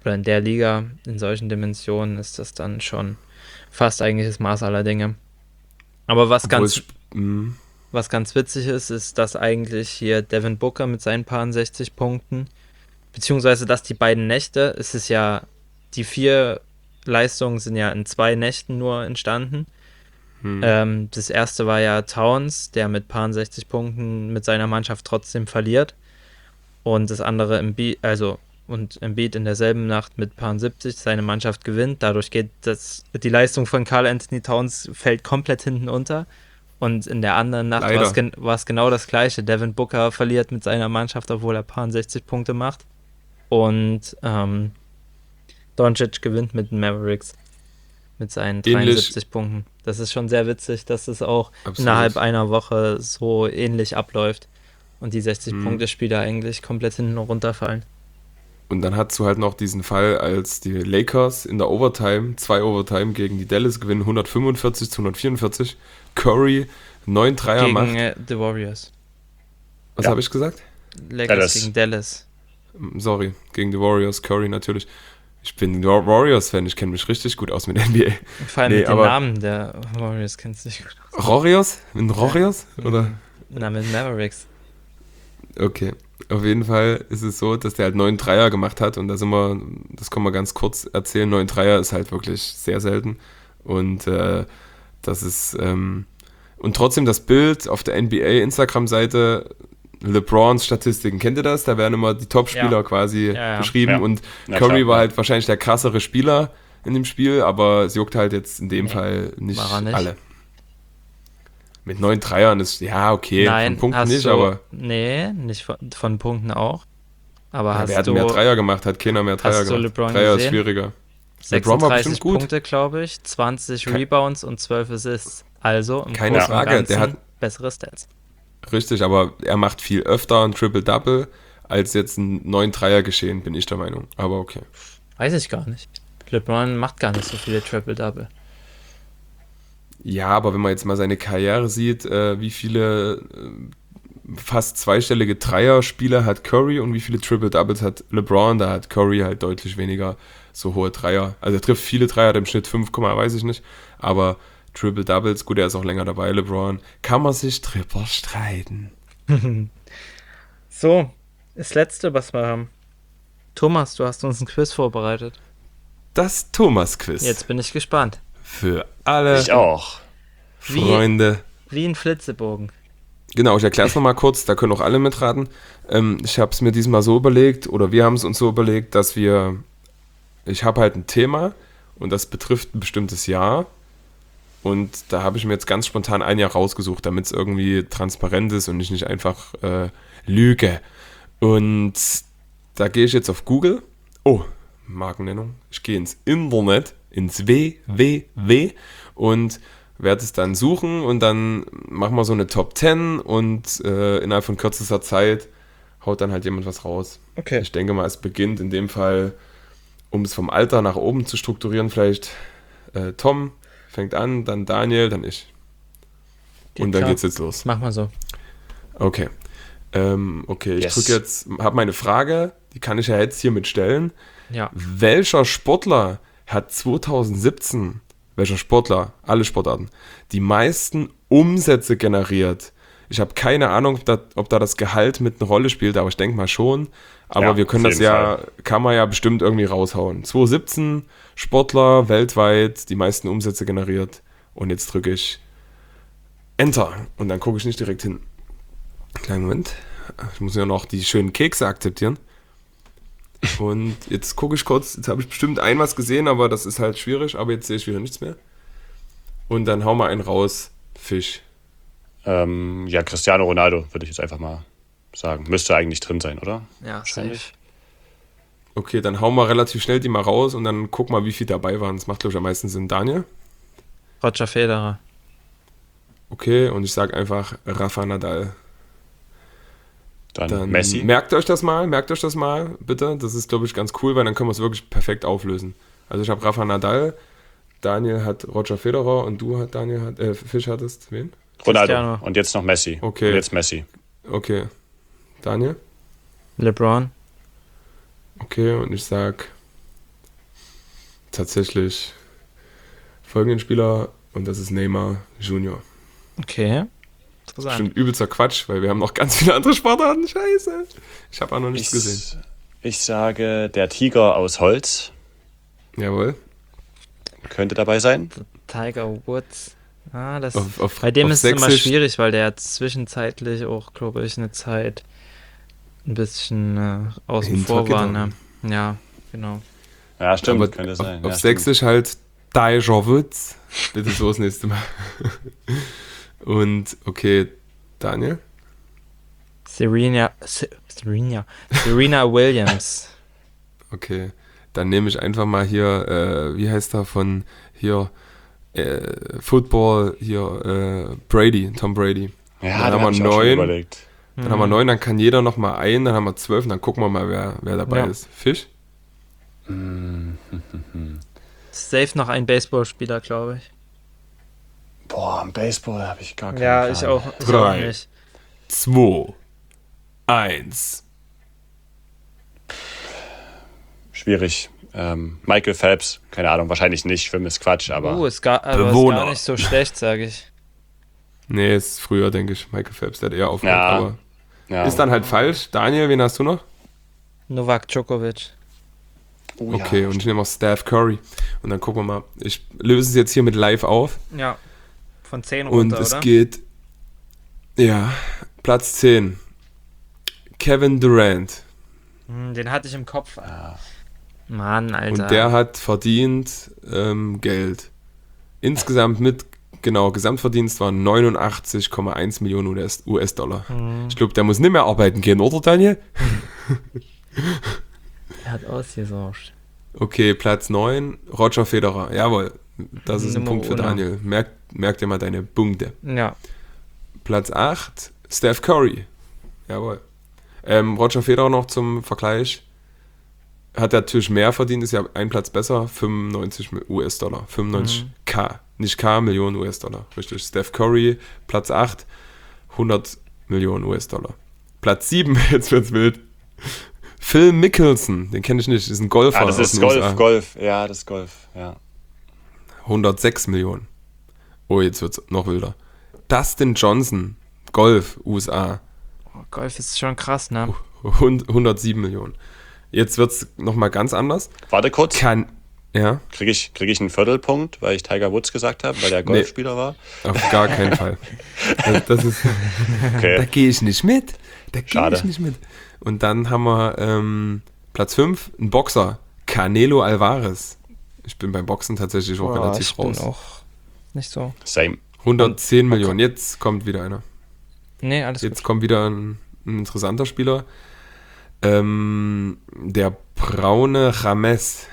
oder in der Liga, in solchen Dimensionen, ist das dann schon fast eigentlich das Maß aller Dinge. Aber was Obwohl ganz, es, mh, was ganz witzig ist, ist, dass eigentlich hier Devin Booker mit seinen paar sechzig Punkten, beziehungsweise dass die beiden Nächte, es ist ja, die vier Leistungen sind ja in zwei Nächten nur entstanden. hm. Ähm, das erste war ja Towns, der mit paar sechzig Punkten mit seiner Mannschaft trotzdem verliert. Und das andere Embiid, also und Embiid in derselben Nacht mit paar siebzig seine Mannschaft gewinnt. Dadurch geht das, die Leistung von Karl Anthony Towns fällt komplett hinten unter. Und in der anderen Nacht war es, gen- war es genau das Gleiche. Devin Booker verliert mit seiner Mannschaft, obwohl er paar sechzig Punkte macht. Und ähm, Doncic gewinnt mit den Mavericks mit seinen Ähnlich. dreiundsiebzig Punkten. Das ist schon sehr witzig, dass es auch Absolut. innerhalb einer Woche so ähnlich abläuft und die sechzig Hm. Punkte Spieler eigentlich komplett hinten runterfallen. Und dann hast du halt noch diesen Fall, als die Lakers in der Overtime, zwei Overtime gegen die Dallas gewinnen, hundertfünfundvierzig zu hundertvierundvierzig. Curry neun Dreier Gegen macht. äh, die Warriors. Was Ja. habe ich gesagt? Lakers Dallas. gegen Dallas. Sorry, gegen die Warriors, Curry natürlich. Ich bin ein Warriors-Fan, ich kenne mich richtig gut aus mit N B A. Vor allem Nee, mit den aber- Namen der Warriors kennst du dich gut aus. Warriors? Mit Warriors? Oder? Na, mit Mavericks. Okay. Auf jeden Fall ist es so, dass der halt neun Dreier gemacht hat und da sind wir, das können wir ganz kurz erzählen, neun Dreier ist halt wirklich sehr selten und äh, das ist ähm, und trotzdem das Bild auf der N B A Instagram-Seite, LeBrons Statistiken, kennt ihr das? Da werden immer die Top-Spieler Ja. quasi Ja, ja. beschrieben Ja. und Na Curry klar, war ja. halt wahrscheinlich der krassere Spieler in dem Spiel, aber es juckt halt jetzt in dem Nee, Fall nicht, war er nicht. alle. Mit neun Dreiern ist, ja, okay, Nein, von Punkten hast nicht, du, aber Nee, nicht von, von Punkten auch. Aber ja, hast wer hat du mehr Dreier gemacht? Hat keiner mehr Dreier hast du gemacht. LeBron Dreier ist gesehen? schwieriger. LeBron war bestimmt sechsunddreißig gut. Punkte, glaube ich, zwanzig Ke- Rebounds und zwölf Assists. Also im Keine Großen und Frage, Ganzen der hat- bessere Stats. Richtig, aber er macht viel öfter ein Triple-Double als jetzt ein neun Dreier geschehen, bin ich der Meinung. Aber okay. Weiß ich gar nicht. LeBron macht gar nicht so viele Triple-Double. Ja, aber wenn man jetzt mal seine Karriere sieht, äh, wie viele äh, fast zweistellige Dreier-Spieler hat Curry und wie viele Triple-Doubles hat LeBron, da hat Curry halt deutlich weniger so hohe Dreier. Also er trifft viele Dreier, hat im Schnitt fünf, weiß ich nicht, aber Triple-Doubles, gut, er ist auch länger dabei, LeBron, kann man sich drüber streiten. So, das letzte, was wir haben. Thomas, du hast uns ein Quiz vorbereitet. Das Thomas-Quiz. Jetzt bin ich gespannt. Für alle Ich auch. Wie- Freunde. Wie ein Flitzebogen. Genau, ich erkläre es nochmal kurz, da können auch alle mitraten. Ähm, ich habe es mir diesmal so überlegt, oder wir haben es uns so überlegt, dass wir, ich habe halt ein Thema und das betrifft ein bestimmtes Jahr und da habe ich mir jetzt ganz spontan ein Jahr rausgesucht, damit es irgendwie transparent ist und ich nicht einfach äh, lüge. Und da gehe ich jetzt auf Google, oh, Markennennung, ich gehe ins Internet, ins W W W und werde es dann suchen und dann machen wir so eine Top zehn und äh, innerhalb von kürzester Zeit haut dann halt jemand was raus. Okay. Ich denke mal, es beginnt in dem Fall, um es vom Alter nach oben zu strukturieren, vielleicht äh, Tom fängt an, dann Daniel, dann ich. Geht und dann klar. geht's jetzt los. Mach mal so. Okay. Ähm, okay, ich Yes. drücke jetzt, habe meine Frage, die kann ich ja jetzt hiermit stellen. Ja. Welcher Sportler hat zweitausendsiebzehn, welcher Sportler, alle Sportarten, die meisten Umsätze generiert? Ich habe keine Ahnung, ob da, ob da das Gehalt mit eine Rolle spielt, aber ich denke mal schon. Aber Ja, wir können auf das jeden ja, Fall. kann man ja bestimmt irgendwie raushauen. zweitausendsiebzehn Sportler weltweit, die meisten Umsätze generiert. Und jetzt drücke ich Enter und dann gucke ich nicht direkt hin. Kleinen Moment. Ich muss ja noch die schönen Kekse akzeptieren. Und jetzt gucke ich kurz, jetzt habe ich bestimmt ein was gesehen, aber das ist halt schwierig, aber jetzt sehe ich wieder nichts mehr. Und dann hau mal einen raus, Fisch. Ähm, ja, Cristiano Ronaldo, würde ich jetzt einfach mal sagen. Müsste eigentlich drin sein, oder? Ja, Wahrscheinlich. safe. Okay, dann hau mal relativ schnell die mal raus und dann guck mal, wie viel dabei waren. Das macht, glaube ich, am meisten Sinn. Daniel? Roger Federer. Okay, und ich sage einfach Rafa Nadal. Dann, Dann Messi. merkt euch das mal, merkt euch das mal, bitte. Das ist, glaube ich, ganz cool, weil dann können wir es wirklich perfekt auflösen. Also ich habe Rafa Nadal, Daniel hat Roger Federer und du, hat Daniel, hat, äh, Fisch hattest wen? Ronaldo. Cristiano. Und jetzt noch Messi. Okay. Und jetzt Messi. Okay. Daniel? LeBron. Okay, und ich sag tatsächlich folgenden Spieler und das ist Neymar Junior Okay. Interessant. Bestimmt übelster Quatsch, weil wir haben noch ganz viele andere Sportarten. Scheiße. Ich habe auch noch nichts Ich, gesehen. ich sage, der Tiger aus Holz Jawohl. könnte dabei sein. Tiger Woods. Ah, das, Auf, auf, bei dem auf ist es immer Sächsisch- schwierig, weil der hat zwischenzeitlich auch, glaube ich, eine Zeit ein bisschen äh, außen vor war. Ne? Hintergegangen. Ja, genau. Ja, stimmt, Aber könnte auf, sein. auf ja, Sächsisch halt Tiger Woods. Bitte so das nächste Mal. Und okay, Daniel? Serena, Se- Serena, Serena Williams. Okay, dann nehme ich einfach mal hier, äh, wie heißt er von hier, äh, Football, hier, äh, Brady, Tom Brady. stimmt. Ja, Dann da haben habe wir ich auch schon neun. überlegt. Dann haben wir neun, dann kann jeder noch mal einen, dann haben wir zwölf, und dann gucken wir mal, wer, wer dabei Ja. ist. Fisch? Safe noch ein Baseballspieler, glaube ich. Boah, am Baseball habe ich gar keinen Ja, Plan. ich auch, ich auch Drei. nicht. Zwei, eins. Schwierig. Ähm, Michael Phelps, keine Ahnung, wahrscheinlich nicht. Schwimmen ist Quatsch, aber Uh, ist gar, aber ist Bewohner. gar nicht so schlecht, sage ich. Nee, ist früher, denke ich. Michael Phelps, der hat eher aufgehört, Ja. aber ja. ist dann halt falsch. Daniel, wen hast du noch? Novak Djokovic. Oh, ja. Okay, und ich nehme auch Steph Curry. Und dann gucken wir mal. Ich löse es jetzt hier mit live auf. Ja. Von zehn Und runter, es oder? geht, ja, Platz zehn. Kevin Durant. Hm, den hatte ich im Kopf. Mann, Alter. Und der hat verdient ähm, Geld. Insgesamt mit, genau, Gesamtverdienst waren neunundachtzig Komma eins Millionen U S-Dollar. Hm, Ich glaube, der muss nicht mehr arbeiten gehen, oder Daniel? der hat ausgesorgt. Okay, Platz neun, Roger Federer. Jawohl, das ist ein Nummer Punkt für uno. Daniel. Merk, merk dir mal deine Punkte. Ja. Platz acht, Steph Curry. Jawohl. Ähm, Roger Federer noch zum Vergleich. Hat natürlich mehr verdient, ist ja ein Platz besser, fünfundneunzig U S-Dollar. fünfundneunzig K, nicht K, Millionen U S-Dollar. Richtig. Steph Curry, Platz acht, hundert Millionen U S-Dollar. Platz sieben, jetzt wird's wild. Phil Mickelson, den kenne ich nicht, ist ein Golfer Ah, das aus ist den Golf, U S A. Golf. Ja, das ist Golf, ja. hundertsechs Millionen. Oh, jetzt wird's noch wilder. Dustin Johnson, Golf, U S A. Oh, Golf ist schon krass, ne? hund- hundertsieben Millionen. Jetzt wird's nochmal ganz anders. Warte kurz, Kann, ja, kriege ich, krieg ich einen Viertelpunkt, weil ich Tiger Woods gesagt habe, weil der Golfspieler war? auf gar keinen Fall. Das, das ist, da Okay. gehe ich nicht mit. Da gehe Schade. ich nicht mit. Und dann haben wir ähm, Platz fünf, ein Boxer, Canelo Alvarez. Ich bin beim Boxen tatsächlich auch Boah, relativ ich bin raus. auch nicht so. Same. hundertzehn Millionen. Jetzt kommt wieder einer. Nee, alles Jetzt gut. kommt wieder ein, ein interessanter Spieler. Ähm, der braune James.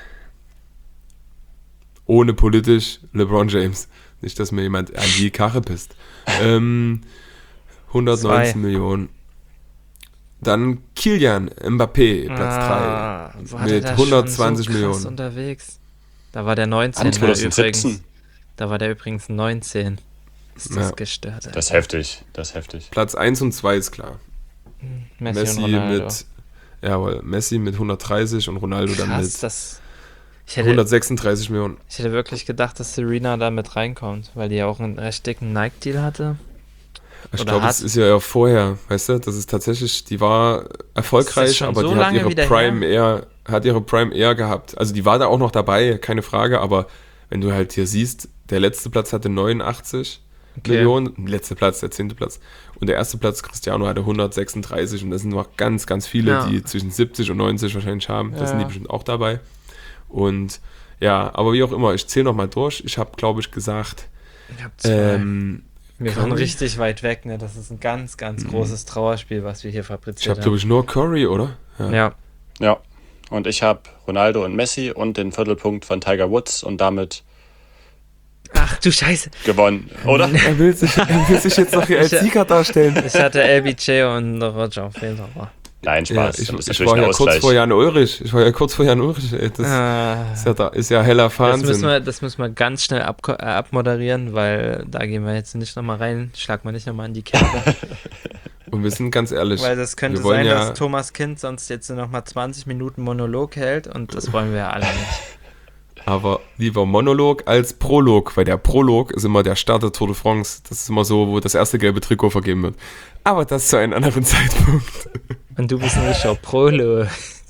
Ohne politisch LeBron James. Nicht, dass mir jemand an die Karre pisst. Ähm, hundertneunzehn Zwei. Millionen. Dann Kylian Mbappé, Platz Ah, drei. war der Mit da schon hundertzwanzig so krass Millionen. unterwegs. Da war der neunzehn An übrigens. zweitausendsiebzehn. Da war der übrigens neunzehn. Ist das Ja. gestört, Alter. Das ist heftig, das ist heftig. Platz eins und zwei ist klar. Messi, Messi und Ronaldo. mit, jawohl, Messi mit hundertdreißig und Ronaldo dann Krass, mit das... Ich hätte, hundertsechsunddreißig Millionen. ich hätte wirklich gedacht, dass Serena da mit reinkommt, weil die ja auch einen recht dicken Nike-Deal hatte. Ich Oder glaube, hat- es ist ja, ja vorher, weißt du, das ist tatsächlich, die war erfolgreich, schon aber so die hat lange ihre wieder Prime eher, hat ihre Prime eher gehabt. Also die war da auch noch dabei, keine Frage, aber wenn du halt hier siehst, der letzte Platz hatte neunundachtzig Okay. Millionen, letzter Platz, der zehnte Platz. Und der erste Platz, Cristiano, hatte hundertsechsunddreißig und das sind noch ganz, ganz viele, Ja. die zwischen siebzig und neunzig wahrscheinlich haben. Da Ja. sind die bestimmt auch dabei. Und ja, aber wie auch immer, ich zähle nochmal durch. Ich habe, glaube ich, gesagt, Ich hab zwei. ähm, wir waren Curry? richtig weit weg, ne? Das ist ein ganz, ganz großes Trauerspiel, was wir hier ich fabriziert habe, glaube ich, nur Curry, oder? Ja. Ja. Und ich habe Ronaldo und Messi und den Viertelpunkt von Tiger Woods und damit Ach du Scheiße. gewonnen, oder? Er will sich, er will sich jetzt noch hier als Ich- Sieger darstellen. Ich hatte L B J und Roger auf jeden Fall. Nein, Ja, Spaß. ich, das ist ich natürlich war ein ja kurz Ausgleich. vor Jan Ulrich. Ich war ja kurz vor Jan Ulrich. Ey. Das Ah, ist, ja da, ist ja heller das, Wahnsinn. müssen wir, das müssen wir ganz schnell ab, äh, abmoderieren, weil da gehen wir jetzt nicht nochmal rein. Schlag mal nicht nochmal in die Kerbe. Und wir sind ganz ehrlich. Weil das könnte wir wollen sein, ja, dass Thomas Kind sonst jetzt nochmal zwanzig Minuten Monolog hält und das wollen wir ja alle nicht. Aber lieber Monolog als Prolog, weil der Prolog ist immer der Start der Tour de France. Das ist immer so, wo das erste gelbe Trikot vergeben wird. Aber das zu einem anderen Zeitpunkt. Und du bist ein richtiger Prolo.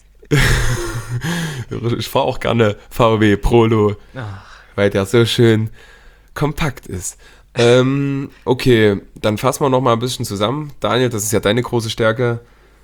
Ich fahre auch gerne V W Prolo, Ach. weil der so schön kompakt ist. ähm, okay, dann fassen wir noch mal ein bisschen zusammen. Daniel, das ist ja deine große Stärke.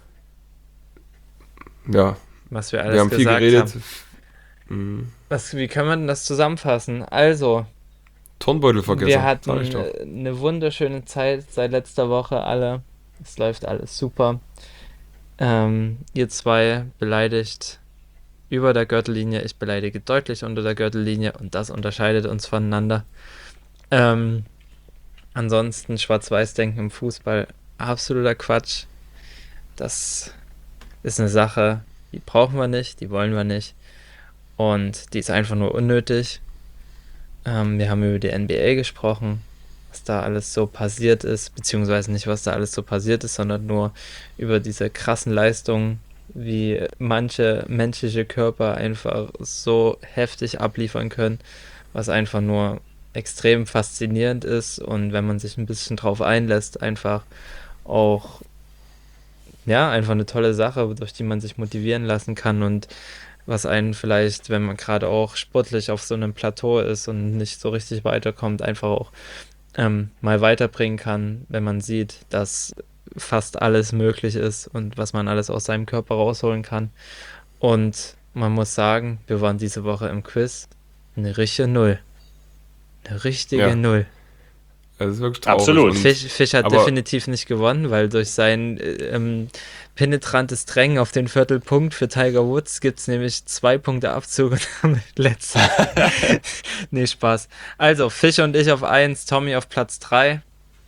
Ja, Was wir alles wir haben viel gesagt geredet. haben. Mhm. Was, wie kann man das zusammenfassen? Also, Turnbeutel vergessen. wir hatten sag ich doch. äh, eine wunderschöne Zeit seit letzter Woche alle. Es läuft alles super. Ähm, ihr zwei beleidigt über der Gürtellinie, ich beleidige deutlich unter der Gürtellinie und das unterscheidet uns voneinander. Ähm, ansonsten Schwarz-Weiß-Denken im Fußball, absoluter Quatsch. Das ist eine Sache, die brauchen wir nicht, die wollen wir nicht. Und die ist einfach nur unnötig. Ähm, wir haben über die N B A gesprochen, was da alles so passiert ist, beziehungsweise nicht, was da alles so passiert ist, sondern nur über diese krassen Leistungen, wie manche menschliche Körper einfach so heftig abliefern können, was einfach nur extrem faszinierend ist und wenn man sich ein bisschen drauf einlässt, einfach auch, ja, einfach eine tolle Sache, durch die man sich motivieren lassen kann und was einen vielleicht, wenn man gerade auch sportlich auf so einem Plateau ist und nicht so richtig weiterkommt, einfach auch ähm, mal weiterbringen kann, wenn man sieht, dass fast alles möglich ist und was man alles aus seinem Körper rausholen kann. Und man muss sagen, wir waren diese Woche im Quiz eine richtige Null. Eine richtige Ja. Null. Das ist wirklich traurig. Absolut. Und Fisch, Fisch hat aber- definitiv nicht gewonnen, weil durch sein äh, ähm, penetrantes Drängen auf den Viertelpunkt für Tiger Woods gibt es nämlich zwei Punkte Abzug und damit letzter. Nee, Spaß. Also, Fisch und ich auf eins, Tommy auf Platz drei.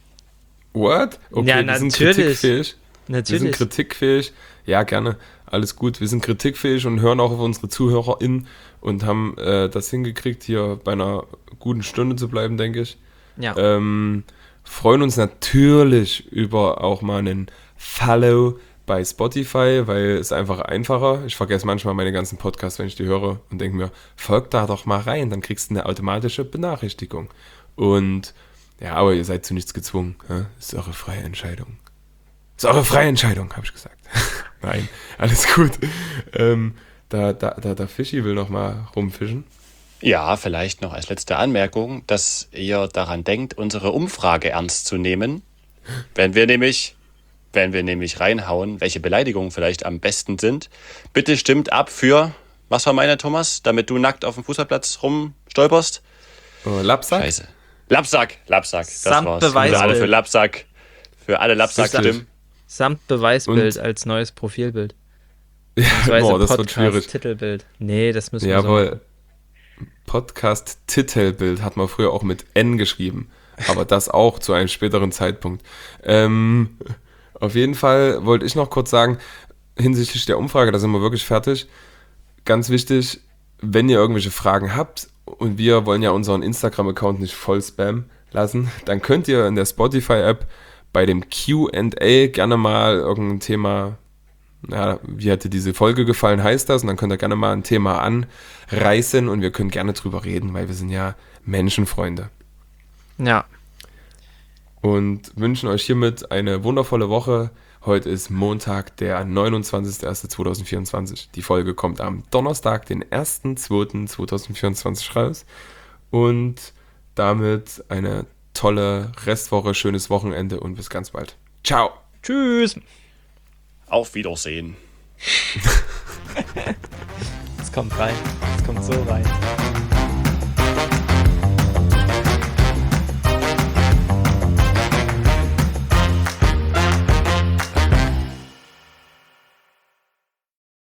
What? Okay, Ja, wir sind natürlich. kritikfähig. Wir sind Natürlich. kritikfähig. Ja, gerne. Alles gut. Wir sind kritikfähig und hören auch auf unsere ZuhörerInnen und haben äh, das hingekriegt, hier bei einer guten Stunde zu bleiben, denke ich. Ja. Ähm, freuen uns natürlich über auch mal einen Follow bei Spotify, weil es einfach einfacher. Ich vergesse manchmal meine ganzen Podcasts, wenn ich die höre und denke mir, folg da doch mal rein, dann kriegst du eine automatische Benachrichtigung. Und ja, aber ihr seid zu nichts gezwungen. Ja? Ist eure freie Entscheidung. Ist eure freie Entscheidung, habe ich gesagt. Nein, alles gut. Ähm, da, da, da, da Fischi will noch mal rumfischen. Ja, vielleicht noch als letzte Anmerkung, dass ihr daran denkt, unsere Umfrage ernst zu nehmen. Wenn wir nämlich, wenn wir nämlich reinhauen, welche Beleidigungen vielleicht am besten sind, bitte stimmt ab für, was war meine, Thomas, damit du nackt auf dem Fußballplatz rumstolperst? Oh, Lapsack? Scheiße. Lapsack, Lapsack, das Samt war's. Beweisbild. Für alle für Lapsack, für alle Lapsack-Stimmen. Samt Beweisbild Und- als neues Profilbild. Ja, Beziehungsweise boah, das wird schwierig. Titelbild. Nee, das müssen wir so Jawohl. machen. Podcast-Titelbild hat man früher auch mit N geschrieben. Aber das auch zu einem späteren Zeitpunkt. Ähm, auf jeden Fall wollte ich noch kurz sagen, hinsichtlich der Umfrage, da sind wir wirklich fertig. Ganz wichtig, wenn ihr irgendwelche Fragen habt und wir wollen ja unseren Instagram-Account nicht voll spam lassen, dann könnt ihr in der Spotify-App bei dem Q and A gerne mal irgendein Thema, ja, wie hat dir diese Folge gefallen, heißt das, und dann könnt ihr gerne mal ein Thema anreißen und wir können gerne drüber reden, weil wir sind ja Menschenfreunde. Ja, Und wünschen euch hiermit eine wundervolle Woche. Heute ist Montag, der neunundzwanzigster erster zweitausendvierundzwanzig. Die Folge kommt am Donnerstag, den erster zweiter zweitausendvierundzwanzig raus. Und damit eine tolle Restwoche, schönes Wochenende und bis ganz bald. Ciao! tschüss. Auf Wiedersehen. Es kommt rein. Es kommt so rein.